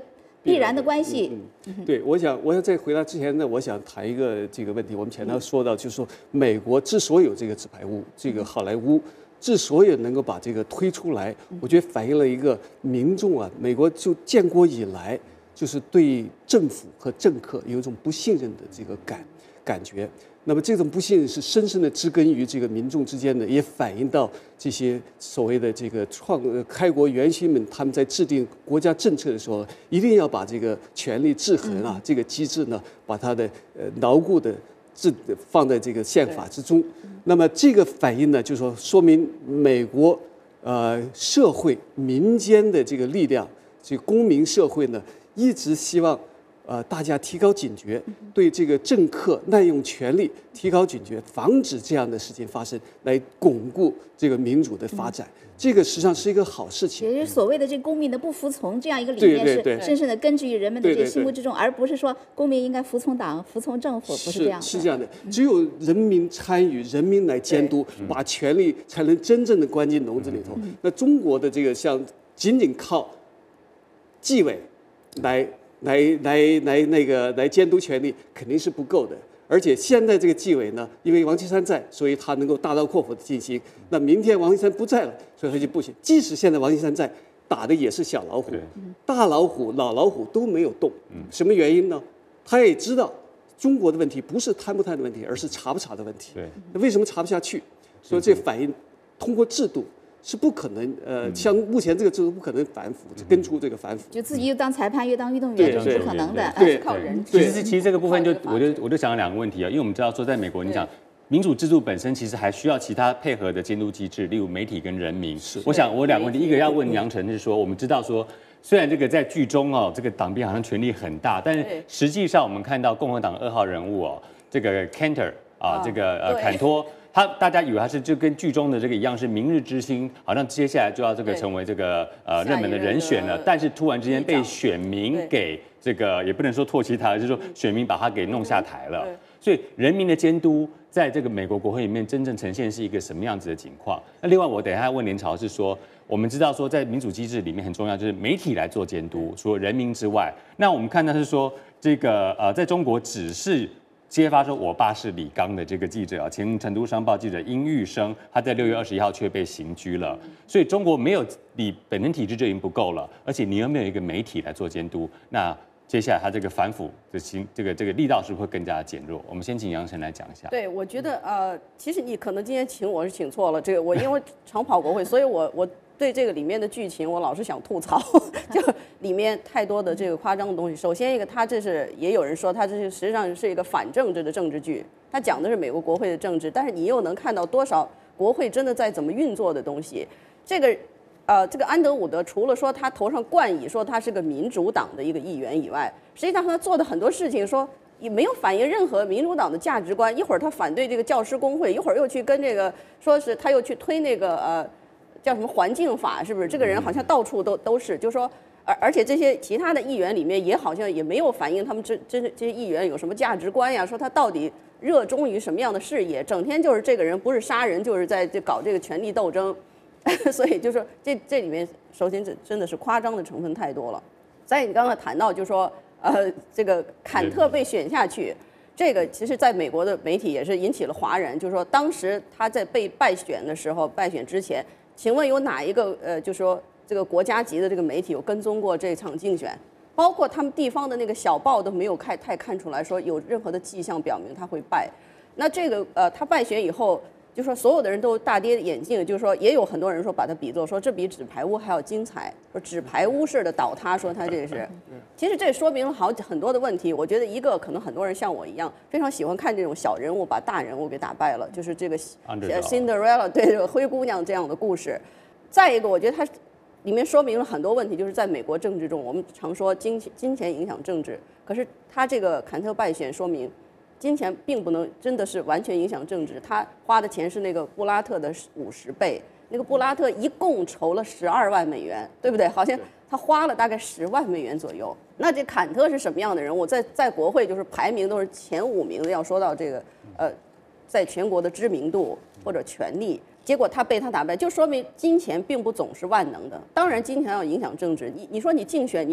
必然的关系。 嗯嗯、对，我想，我想在回答之前呢，我想谈一个这个问题。我们前头说到，就是说，美国之所以有这个纸牌屋，这个好莱坞之所以能够把这个推出来，我觉得反映了一个民众啊，美国就建国以来就是对政府和政客有一种不信任的这个感感觉。那么这种不信任是深深的植根于这个民众之间的，也反映到这些所谓的这个创开国元勋们，他们在制定国家政策的时候，一定要把这个权力制衡啊，这个机制呢，把它的呃牢固的制放在这个宪法之中。那么这个反应呢，就是说说明美国呃社会民间的这个力量，这个公民社会呢，一直希望。呃，大家提高警觉，对这个政客滥用权力提高警觉，防止这样的事情发生，来巩固这个民主的发展。嗯、这个实际上是一个好事情。 也就是所谓的这公民的不服从这样一个理念，是深深的根植于人们的这心目之中，而不是说公民应该服从党、服从政府，不是这样的。 是是这样的，只有人民参与，人民来监督，把权力才能真正的关进笼子里头。嗯、那中国的这个像仅仅靠纪委来。来来来，那个来监督权力肯定是不够的，而且现在这个纪委呢，因为王岐山在，所以他能够大刀阔斧的进行。那明天王岐山不在了，所以他就不行。即使现在王岐山在，打的也是小老虎，大老虎、老老虎都没有动。什么原因呢？他也知道中国的问题不是贪不贪的问题，而是查不查的问题。那为什么查不下去？所以这反映通过制度。是不可能，呃，像目前这个制度不可能反腐，根除这个反腐。 就自己又当裁判又当运动员，这是不可能的， 对， 是靠人。 其实，其实这个部分就我就我就想了两个问题啊，因为我们知道说，在美国，你讲民主制度本身其实还需要其他配合的监督机制，例如媒体跟人民。是，我想我两个问题，一个要问杨晨是说，我们知道说，虽然这个在剧中哦，这个党鞭好像权力很大，但是实际上我们看到共和党二号人物哦，这个 Cantor 啊，这个呃坎托。他大家以为他是就跟剧中的这个一样是明日之星，好像接下来就要这个成为这个呃热门的人选了，但是突然之间被选民给这个也不能说唾弃他，就是说选民把他给弄下台了。所以人民的监督在这个美国国会里面真正呈现是一个什么样子的情况？那另外我等一下问连朝是说，我们知道说在民主机制里面很重要就是媒体来做监督，除了人民之外，那我们看到是说这个呃在中国只是。揭发说我爸是李刚的这个记者啊，前成都商报记者殷玉生，他在六月二十一号却被刑拘了。所以中国没有你本身体制就已经不够了，而且你又没有一个媒体来做监督，那接下来他这个反腐的行这个这个力道是不是会更加的减弱？我们先请杨晨来讲一下。 对，我觉得呃，其实你可能今天请我是请错了，这个我因为常跑国会，所以我我。对这个里面的剧情，我老是想吐槽，就里面太多的这个夸张的东西。首先一个，它这是也有人说，它这是实际上是一个反政治的政治剧，它讲的是美国国会的政治，但是你又能看到多少国会真的在怎么运作的东西。这个，呃，这个安德伍德除了说他头上冠以说他是个民主党的一个议员以外，实际上他做的很多事情说也没有反映任何民主党的价值观。一会儿他反对这个教师工会，一会儿又去跟这个说是他又去推那个呃。叫什么环境法？是不是这个人好像到处都都是？就是说，而而且这些其他的议员里面也好像也没有反映他们这这这些议员有什么价值观呀？说他到底热衷于什么样的事业？整天就是这个人不是杀人就是在这搞这个权力斗争，所以就是说这这里面首先这真的是夸张的成分太多了。再你刚才谈到就是说呃这个坎特被选下去。这个其实在美国的媒体也是引起了哗然，就是说当时他在被败选的时候，败选之前。请问有哪一个呃，就说这个国家级的这个媒体有跟踪过这场竞选？包括他们地方的那个小报都没有看太看出来说有任何的迹象表明他会败。那这个呃，他败选以后，就说所有的人都大跌眼镜，就是说也有很多人说把它比作说这比纸牌屋还要精彩，说纸牌屋式的倒塌，说他这是。其实这说明了好很多的问题。我觉得一个可能很多人像我一样非常喜欢看这种小人物把大人物给打败了，就是这个 Cinderella 对这个灰姑娘这样的故事。再一个，我觉得它里面说明了很多问题，就是在美国政治中，我们常说金钱金钱影响政治，可是他这个坎特败选说明。金钱并不能真的是完全影响政治，他花的钱是那个布拉特的五十倍，那个布拉特一共筹了十二万美元，对不对？好像他花了大概十万美元左右。那这坎特是什么样的人物？在在国会就是排名都是前五名的。要说到这个呃，在全国的知名度或者权力，结果他被他打败，就说明金钱并不总是万能的。当然，金钱要影响政治。你你说你竞选，你你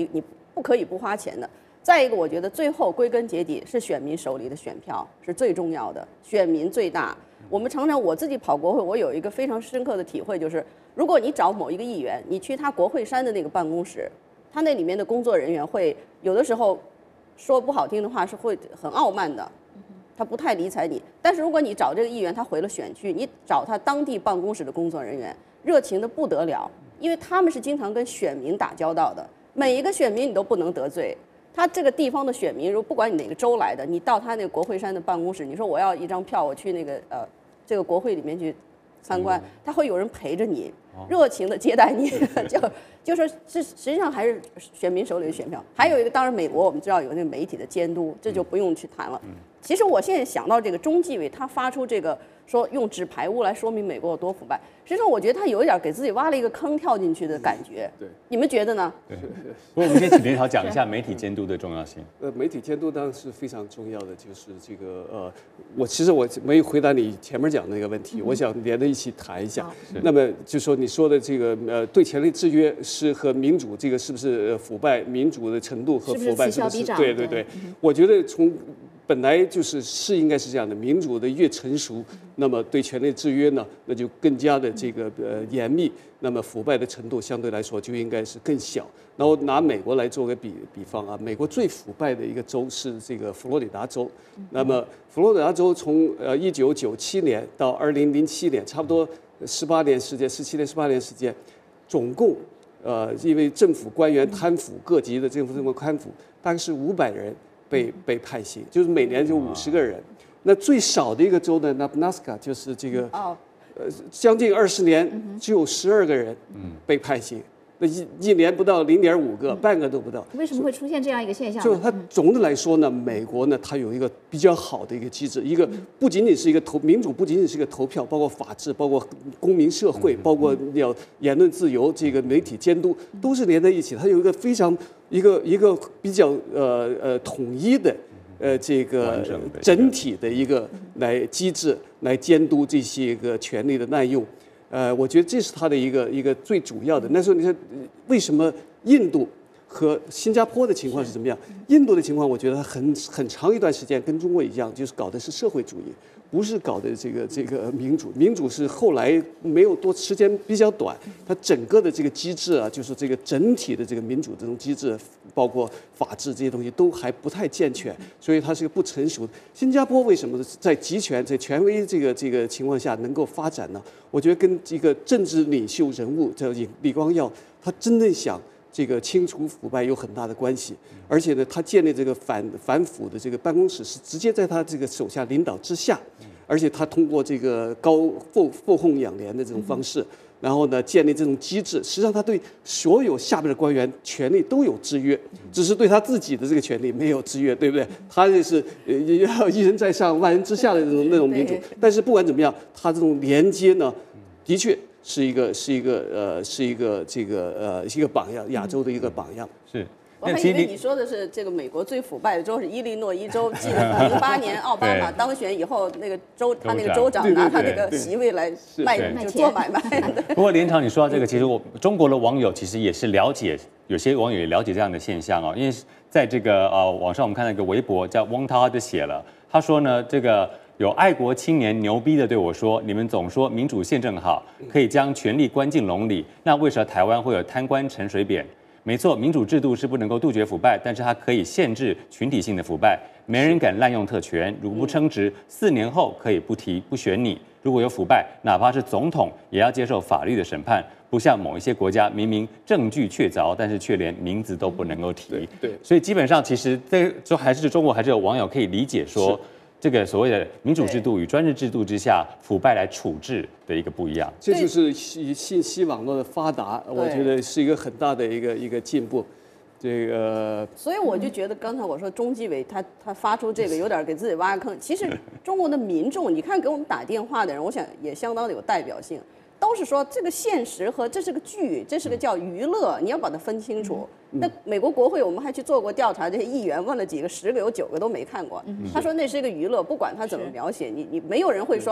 不可以不花钱的。再一个，我觉得最后归根结底是选民手里的选票是最重要的，选民最大。我们常常我自己跑国会，我有一个非常深刻的体会，就是如果你找某一个议员，你去他国会山的那个办公室，他那里面的工作人员会有的时候说不好听的话是会很傲慢的，他不太理睬你。但是如果你找这个议员，他回了选区，你找他当地办公室的工作人员，热情的不得了，因为他们是经常跟选民打交道的，每一个选民你都不能得罪。他这个地方的选民，如不管你哪个州来的，你到他那个国会山的办公室，你说我要一张票，我去那个呃这个国会里面去参观，他会有人陪着你，热情的接待你，就就说是实际上还是选民手里的选票。还有一个，当然美国我们知道有那个媒体的监督，这就不用去谈了。其实我现在想到这个中纪委，他发出这个说用纸牌屋来说明美国有多腐败，实际上我觉得他有一点给自己挖了一个坑跳进去的感觉。对，你们觉得呢？ 对。不过我们先请联豪讲一下媒体监督的重要性。 呃，媒体监督当然是非常重要的，就是这个呃，我其实我没有回答你前面讲的那个问题，嗯、我想连着一起谈一下。那么就说你说的这个呃，对权力制约是和民主这个是不是腐败，民主的程度和腐败是不是？对对对，嗯、我觉得从本来就是是应该是这样的，民主的越成熟，那么对权力制约呢，那就更加的这个呃严密，那么腐败的程度相对来说就应该是更小。然后拿美国来做个比比方啊，美国最腐败的一个州是这个佛罗里达州。那么佛罗里达州从呃一九九七年到二零零七年，差不多十八年时间，十七年十八年时间，总共呃因为政府官员贪腐，各级的政府这么贪腐，大概是五百人。被被判刑，就是每年就五十个人。那最少的一个州呢 ，Nebraska 就是这个，呃，将近二十年只有十二个人被判刑，那一一年不到零点五个，半个都不到。 为什么会出现这样一个现象？ 就是它总的来说呢，美国呢，它有一个比较好的一个机制，一个不仅仅是一个投民主，不仅仅是一个投票，包括法治，包括公民社会，包括要言论自由，这个媒体监督都是连在一起，它有一个非常。一个一个比较呃呃统一的呃这个整体的一个来机制来监督这些个权力的滥用，呃，我觉得这是它的一个一个最主要的。那时候你看，为什么印度和新加坡的情况是怎么样？印度的情况，我觉得很很长一段时间跟中国一样，就是搞的是社会主义。不是搞的这个这个民主，民主是后来没有多时间比较短，它整个的这个机制啊，就是这个整体的这个民主这种机制，包括法治这些东西都还不太健全，所以它是一个不成熟的。新加坡为什么在集权、在权威这个这个情况下能够发展呢？我觉得跟一个政治领袖人物叫李光耀，他真正想。这个清除腐败有很大的关系，而且呢，他建立这个反反腐的这个办公室是直接在他这个手下领导之下，而且他通过这个高付付后养廉的这种方式，然后呢，建立这种机制，实际上他对所有下边的官员权力都有制约，只是对他自己的这个权利没有制约，对不对？他这是呃要一人在上万人之下的那种那种民主，但是不管怎么样，他这种连接呢，的确。是一个是一个呃是一个这个呃一个榜样，亚洲的一个榜样。 是。 我还以为你说的是这个美国最腐败的州是伊利诺伊州，记得零八年奥巴马当选以后，那个州他那个州长拿他那个席位来卖就做买卖。 不过连长你说到这个，其实我中国的网友其实也是了解，有些网友也了解这样的现象哦，因为在这个呃网上我们看到一个微博叫汪涛就写了，他说呢这个。有爱国青年牛逼的对我说：“你们总说民主宪政好，可以将权力关进笼里，那为什么台湾会有贪官陈水扁？没错，民主制度是不能够杜绝腐败，但是它可以限制群体性的腐败，没人敢滥用特权。如不称职，四年后可以不提不选你。如果有腐败，哪怕是总统也要接受法律的审判，不像某一些国家明明证据确凿，但是却连名字都不能够提。 对，对所以基本上其实这就还是中国还是有网友可以理解说。”这个所谓的民主制度与专制制度之下腐败来处置的一个不一样， 这就是信信息网络的发达，我觉得是一个很大的一个一个进步。这个， 所以我就觉得刚才我说中纪委他他发出这个有点给自己挖个坑。其实中国的民众，你看给我们打电话的人，我想也相当的有代表性。都是说这个现实和这是个剧，这是个叫娱乐，你要把它分清楚。那美国国会我们还去做过调查，这些议员问了几个，十个有九个都没看过。他说那是一个娱乐，不管他怎么描写，你你没有人会说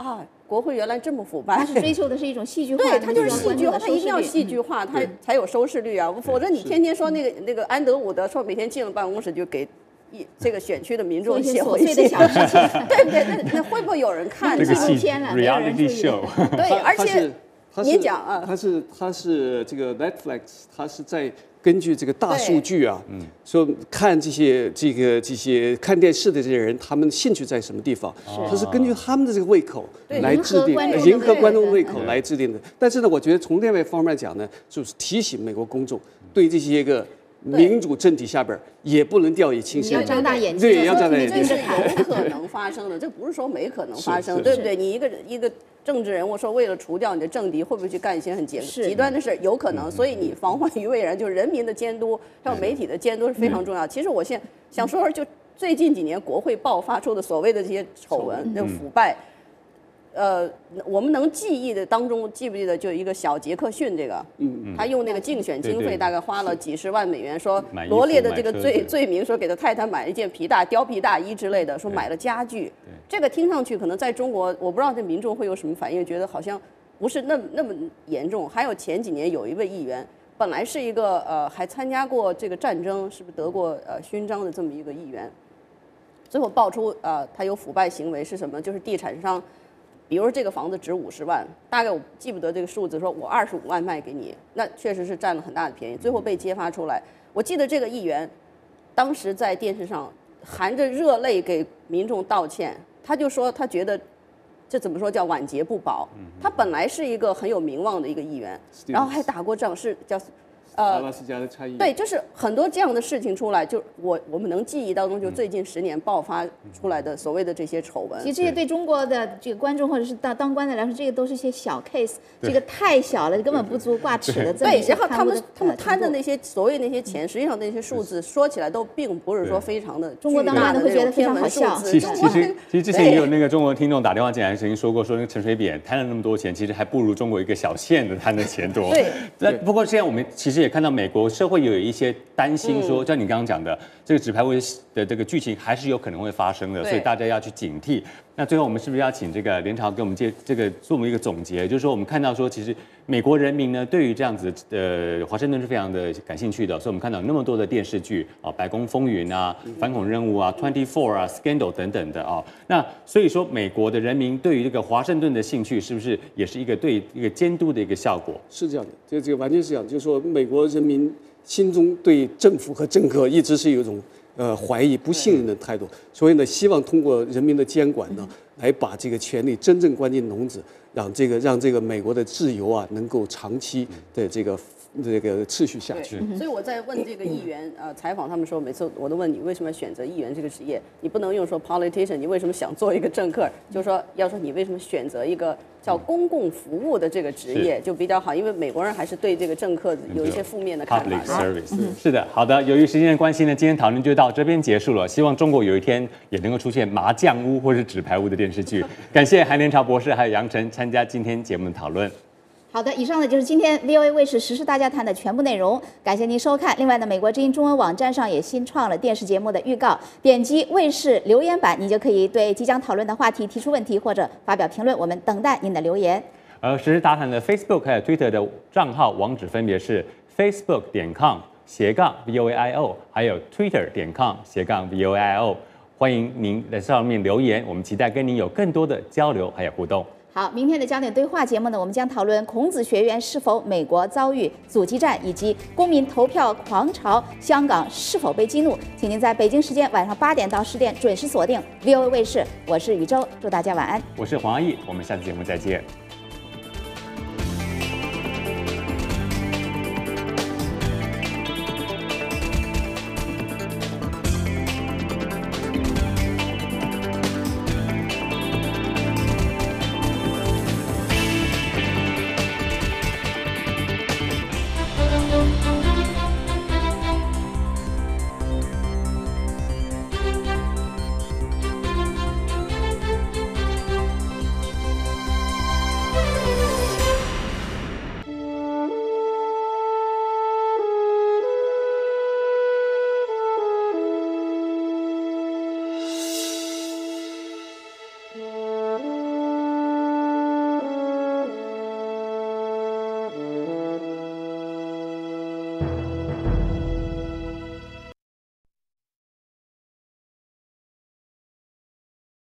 啊，国会原来这么腐败。 他是追求的是一种戏剧化， 对，他就是戏剧化，他一定要戏剧化，他才有收视率啊，否则你天天说那个那个安德伍德说每天进了办公室就给。一这个选区的民众写回信，对对对，那会不会有人看这个纪录片了？ reality show， 对，而且你讲啊， 他是他是这个 Netflix， 他是在根据这个大数据啊，嗯，说看这些这个这些看电视的这些人，他们兴趣在什么地方，他是根据他们的这个胃口来制定，迎合观众胃口来制定的。但是呢，我觉得从另外一方面讲呢，就是提醒美国公众对这些个。民主政体下边也不能掉以轻心， 要张大眼睛， 对，要张大眼睛。 这是有可能发生的，这不是说没可能发生，对不对？你一个一个政治人物说为了除掉你的政敌，会不会去干一些很极极端的事？有可能，所以你防患于未然，就是人民的监督还有媒体的监督是非常重要。其实我现在想说说，就最近几年国会爆发出的所谓的这些丑闻、那腐败。呃，我们能记忆的当中，记不记得就一个小杰克逊这个，嗯，他用那个竞选经费，大概花了几十万美元，说罗列的这个罪罪名，说给他太太买了一件皮大貂皮大衣之类的，说买了家具，这个听上去可能在中国，我不知道这民众会有什么反应，觉得好像不是那么那么严重。还有前几年有一位议员，本来是一个呃还参加过这个战争，是不是得过呃勋章的这么一个议员，最后爆出呃他有腐败行为是什么？就是地产商。比如说这个房子值五十万，大概我记不得这个数字，说我二十五万卖给你，那确实是占了很大的便宜。最后被揭发出来，我记得这个议员当时在电视上含着热泪给民众道歉，他就说他觉得这怎么说叫晚节不保。他本来是一个很有名望的一个议员，然后还打过仗，是叫。 呃，阿拉斯加的差异对，就是很多这样的事情出来，就我我们能记忆当中，就最近十年爆发出来的所谓的这些丑闻。 其实这些对中国的这个观众或者是当当官的来说，这个都是一些小 case， 这个太小了，根本不足挂齿的。 对，然后他们他们贪的那些所谓那些钱，实际上那些数字说起来都并不是说非常的中国当官的会觉得非常好笑。 其实其实其实之前也有那个中国听众打电话进来，曾经说过，说那个陈水扁贪了那么多钱，其实还不如中国一个小县的贪的钱多。 对。 那不过现在我们其实也看到美国。社会有一些担心说，像你刚刚讲的，这个纸牌屋的这个剧情还是有可能会发生的，所以大家要去警惕。那最后我们是不是要请这个连朝给我们介这个做我们一个总结？就是说，我们看到说，其实美国人民呢，对于这样子呃华盛顿是非常的感兴趣的，所以我们看到那么多的电视剧啊，《白宫风云》啊，《反恐任务》啊，《Twenty Four》啊，《Scandal》等等的啊。那所以说，美国的人民对于这个华盛顿的兴趣，是不是也是一个对一个监督的一个效果？ 是这样的，这这个完全是这样，就是说美国人民。心中对政府和政客一直是有一种呃怀疑、不信任的态度，所以呢，希望通过人民的监管呢，来把这个权力真正关进笼子，让这个让这个美国的自由啊能够长期的这个这个持续下去。 所以我在问这个议员呃采访他们的时候，每次我都问你为什么要选择议员这个职业，你不能用说 politician， 你为什么想做一个政客，就是说要说你为什么选择一个。叫公共服务的这个职业就比较好，因为美国人还是对这个政客有一些负面的看法。 Public service，嗯，是的，好的。由于时间的关系呢，今天讨论就到这边结束了。希望中国有一天也能够出现麻将屋或是纸牌屋的电视剧。感谢韩连朝博士还有杨晨参加今天节目的讨论。 好的，以上呢就是今天 V O A 卫视时事大家谈的全部内容，感谢您收看。另外呢，美国之音中文网站上也新创了电视节目的预告，点击卫视留言板，你就可以对即将讨论的话题提出问题或者发表评论，我们等待您的留言。 而时事大谈的 Facebook 还有 Twitter 的账号网址分别是 facebook 点 com 斜杠 V O A I O， 还有 Twitter 点 com 斜杠 V O A I O， 欢迎您在上面留言，我们期待跟您有更多的交流还有互动。 好，明天的焦点对话节目呢，我们将讨论孔子学院是否美国遭遇阻击战，以及公民投票狂潮，香港是否被激怒。请您在北京时间晚上八点到十点准时锁定 V O A 卫视，我是宇宙，祝大家晚安。 我是黄阿义，我们下次节目再见。